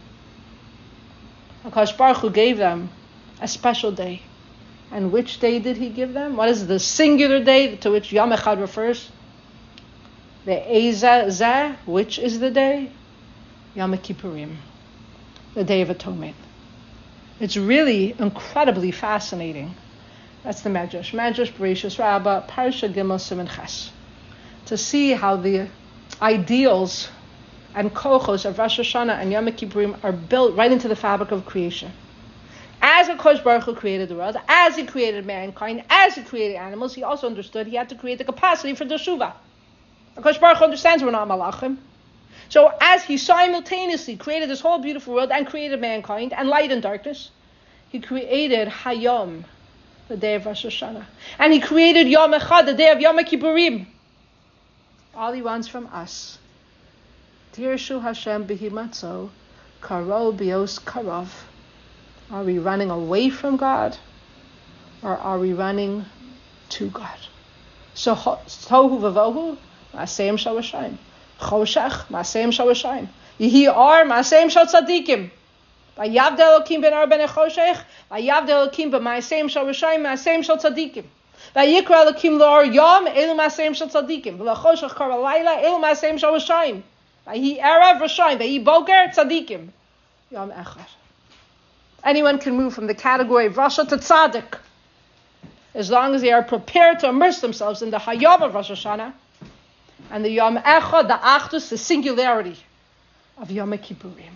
HaKadosh Baruch Hu gave them a special day. And which day did he give them? What is the singular day to which Yom Echad refers? Ve'ezazah, which is the day? Yom Kippurim, the Day of Atonement. It's really incredibly fascinating. That's the Medrash. Medrash Bereshis Rabbah, Parsha Gimel Siman Ches. To see how the ideals and kochos of Rosh Hashanah and Yom Kippurim are built right into the fabric of creation. As HaKadosh Baruch Hu created the world, as he created mankind, as he created animals, he also understood he had to create the capacity for Teshuvah. HaKadosh Baruch Hu understands we're not malachim. So as he simultaneously created this whole beautiful world and created mankind and light and darkness, he created Hayom, the day of Rosh Hashanah. And he created Yom Echad, the day of Yom Kippurim. All he wants from us, Tirshu Hashem Behimatzo, Karo Bios Karov. Are we running away from God, or are we running to God? So Tohu V'vohu, Ma'aseim Shel Rishayim. Choshech, Ma'aseim Shel Rishayim. Yihi Or, Ma'aseim Shel Tzadikim. Vayavda Elokim ben Or ben Choshech, Vayavda Elokim ben Ma'aseim Shel Rishayim, Ma'aseim Shel Tzadikim. Vayikra Elokim la'or Yom, Elu Ma'aseim Shel Tzadikim. V'lachoshech kara laila, Elu Ma'aseim Shel Rishayim. Vayi Erev Rishayim, Vayi Boker Tzadikim. Yom Echad. Anyone can move from the category of Rasha to Tzaddik. as long as they are prepared to immerse themselves in the Hayom of Rosh Hashanah and the Yom Echad, the Achdus, the singularity of Yom Kippurim.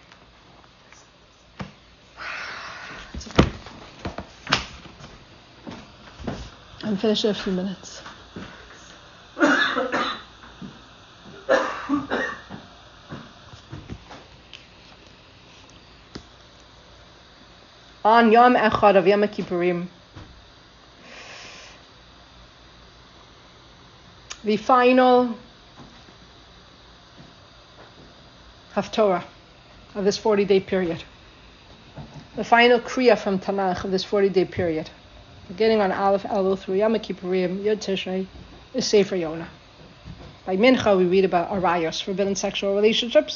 I'm finished in a few minutes. On Yom Echad of Yom Kippurim, the final Haftorah of this 40-day period, the final Kriya from Tanakh of this 40-day period, beginning on Aleph Elul through Yom Kippurim, Yud Tishrei, is Sefer Yonah. By Mincha, we read about arayos, forbidden sexual relationships.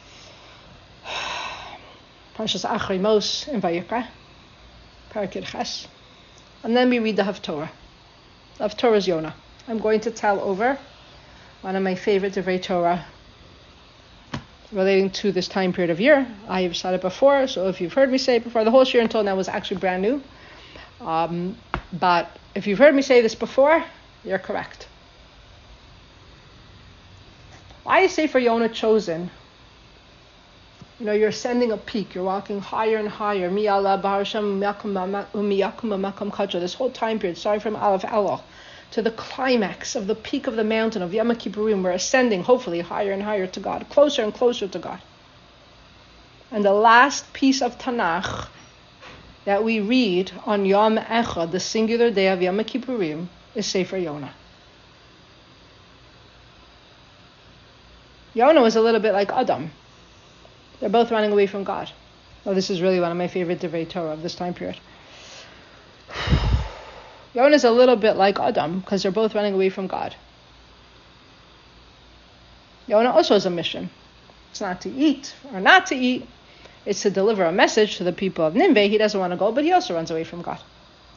Parshas Achrei Mos in Vayikra, Parakid Ches. And then we read the Haftorah. The Haftorah is Yonah. I'm going to tell over one of my favorite Divrei Torah relating to this time period of year. I have said it before, so if you've heard me say it before, the whole year until now was actually brand new. But if you've heard me say this before, you're correct. Why is Sefer Yonah chosen? You're ascending a peak. You're walking higher and higher. This whole time period, starting from Aleph Elul to the climax of the peak of the mountain of Yom Kippurim, we're ascending, hopefully, higher and higher to God, closer and closer to God. And the last piece of Tanakh that we read on Yom Echad, the singular day of Yom Kippurim, is Sefer Yonah. Yonah was a little bit like Adam. They're both running away from God. Well, this is really one of my favorite Divrei Torah of this time period. Yonah is a little bit like Adam because they're both running away from God. Yonah also has a mission. It's not to eat or not to eat. It's to deliver a message to the people of Nineveh. He doesn't want to go, but he also runs away from God.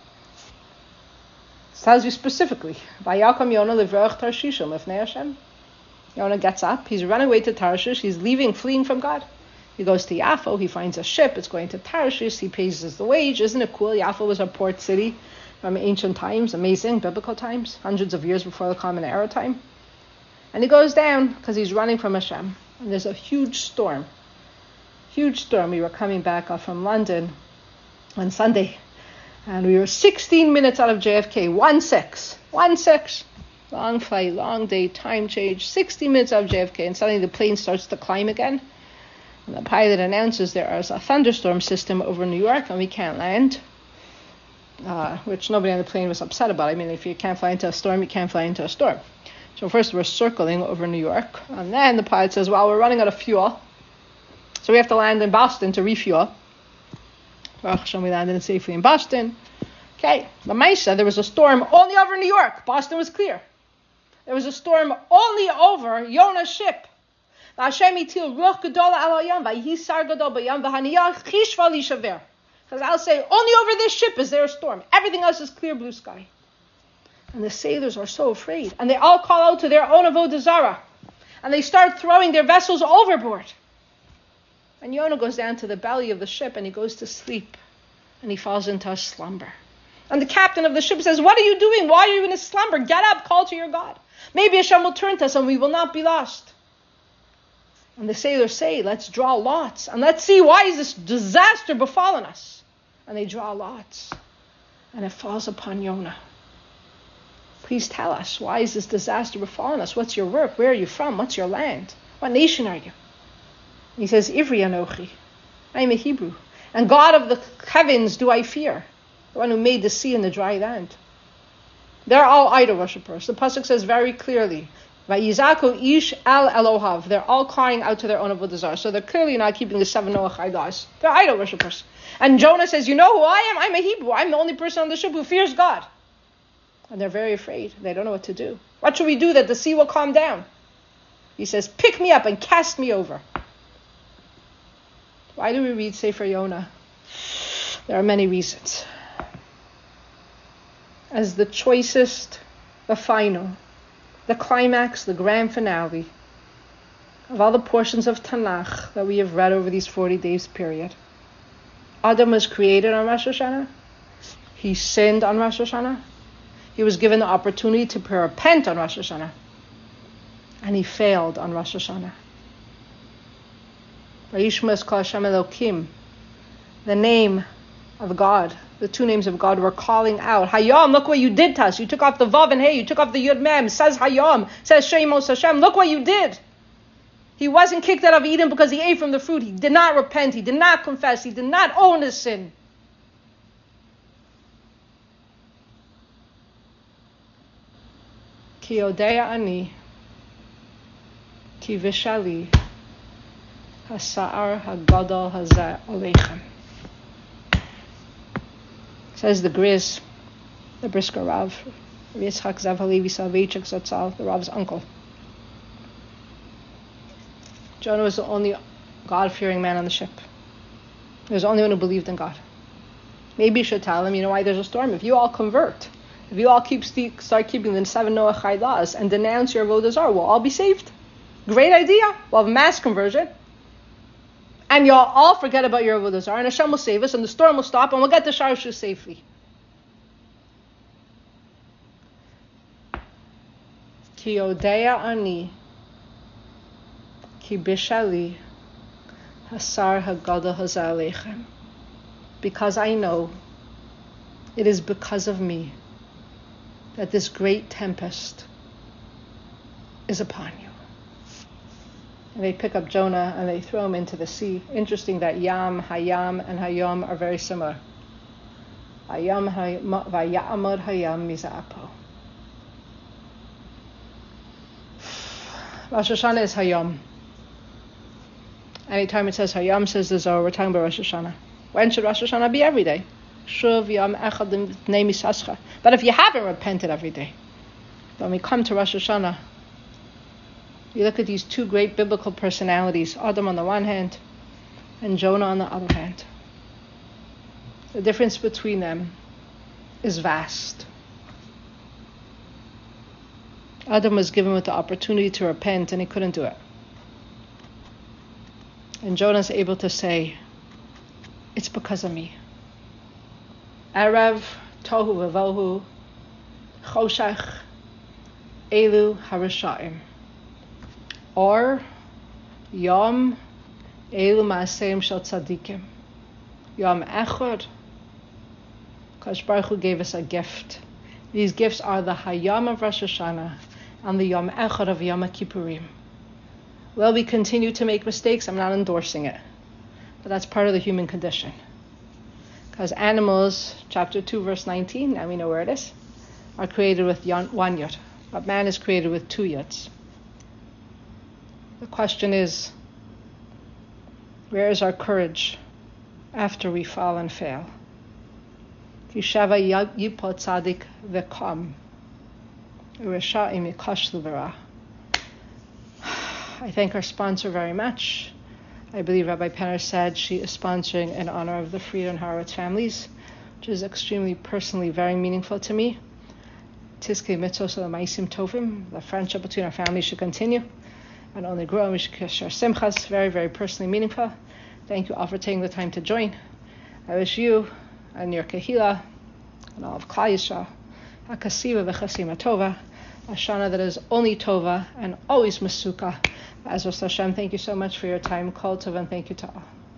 It tells you specifically, Vayakam Yonah livrach Tarshish lifnei Hashem. Yonah gets up. He's running away to Tarshish. He's fleeing from God. He goes to Yaffo. He finds a ship. It's going to Tarshish. He pays the wage. Isn't it cool? Yaffo was a port city from ancient times, amazing biblical times, hundreds of years before the Common Era time. And he goes down because he's running from Hashem. And there's a huge storm. Huge storm. We were coming back from London on Sunday. And we were 16 minutes out of JFK. 1-6. Long flight, long day, time change. 60 minutes out of JFK. And suddenly the plane starts to climb again. And the pilot announces there is a thunderstorm system over New York and we can't land. Which nobody on the plane was upset about. I mean, if you can't fly into a storm, you can't fly into a storm. So first we're circling over New York. And then the pilot says, well, we're running out of fuel. So we have to land in Boston to refuel. Baruch Hashem, we landed safely in Boston. Okay, the Maisa, there was a storm only over New York. Boston was clear. There was a storm only over Yonah's ship. Because I'll say, only over this ship is there a storm. Everything else is clear blue sky. And the sailors are so afraid. And they all call out to their own avodah zarah. And they start throwing their vessels overboard. And Yonah goes down to the belly of the ship and he goes to sleep. And he falls into a slumber. And the captain of the ship says, what are you doing? Why are you in a slumber? Get up, call to your God. Maybe Hashem will turn to us and we will not be lost. And the sailors say, let's draw lots. And let's see, why is this disaster befallen us? And they draw lots. And it falls upon Yonah. Please tell us, why is this disaster befallen us? What's your work? Where are you from? What's your land? What nation are you? And he says, Ivri Anochi. I am a Hebrew. And God of the heavens do I fear. The one who made the sea and the dry land. They're all idol worshippers. The pasuk says very clearly, Vayizaku ish al Elohav. They're all crying out to their own avodah zarah. So they're clearly not keeping the 7 Noachide laws. They're idol worshippers. And Jonah says, you know who I am? I'm a Hebrew. I'm the only person on the ship who fears God. And they're very afraid. They don't know what to do. What should we do that the sea will calm down? He says, pick me up and cast me over. Why do we read Sefer Yonah? There are many reasons. As the choicest, the final, the climax, the grand finale of all the portions of Tanakh that we have read over these 40 days period. Adam was created on Rosh Hashanah. He sinned on Rosh Hashanah. He was given the opportunity to repent on Rosh Hashanah. And he failed on Rosh Hashanah. Vayishma es kol Hashem Elokim. The name of God, the two names of God were calling out, Hayom, look what you did to us. You took off the Vav and Hey, you took off the Yud Mem, says Hayom, says Shemos Hashem, look what you did. He wasn't kicked out of Eden because he ate from the fruit. He did not repent, he did not confess, he did not own his sin. Ki Odea Ani, Ki Vishali, Hasa'ar HaGadol Hazeh Aleichem. Says the Griz, the Brisker Rav, Yitzchak Zev Halevi Soloveitchik Zatzal, the Rav's uncle. Jonah was the only God-fearing man on the ship. He was the only one who believed in God. Maybe you should tell him, you know why there's a storm? If you all convert, if you all start keeping the 7 Noahide laws and denounce your avodah zarah, we'll all be saved. Great idea. We'll have mass conversion. And you'll all forget about your avodah zarah, and Hashem will save us, and the storm will stop, and we'll get to Sharshu safely. Ki Odea Ani, Ki Bishali, Hasar HaGadol Hazeh Aleichem. Because I know it is because of me that this great tempest is upon you. And they pick up Jonah and they throw him into the sea. Interesting that Yam, Hayam, and Hayom are very similar. Hayam, Vayamod Hayam Miza'apo. Rosh Hashanah is Hayom. Anytime it says Hayam, says the Zohar, we're talking about Rosh Hashanah. When should Rosh Hashanah be? Every day. Shuv Yom Echad L'nei Misascha. But if you haven't repented every day, when we come to Rosh Hashanah, you look at these two great biblical personalities, Adam on the one hand and Jonah on the other hand. The difference between them is vast. Adam was given with the opportunity to repent and he couldn't do it. And Jonah is able to say, it's because of me. Erev, Tohu Vavohu, Choshech, Elu Harisha'im. Or Yom Elu Ma'aseim Shel Tzadikim. Yom Echad. Kadosh Baruch Hu gave us a gift. These gifts are the Hayam of Rosh Hashanah and the Yom Echad of Yom Kippurim. Will we continue to make mistakes? I'm not endorsing it. But that's part of the human condition. Because animals, chapter 2, verse 19, now we know where it is, are created with one yud. But man is created with 2 yuds. The question is, where is our courage after we fall and fail? Kishava yipot tzadik v'kam, u'resha'im yikashlu v'ra. I thank our sponsor very much. I believe Rabbi Penner said she is sponsoring in honor of the Fried and Horowitz families, which is extremely personally very meaningful to me. Tizkei mitzvos l'maisim tovim, the friendship between our families should continue and only grow, and we should share simchas, very, very personally meaningful. Thank you all for taking the time to join. I wish you and your kehila and all of Klal Yisrael hakasiva v'chasima tova, a shana that is only tova and always masuka. As Hashem, thank you so much for your time. Kol tov, and thank you to all.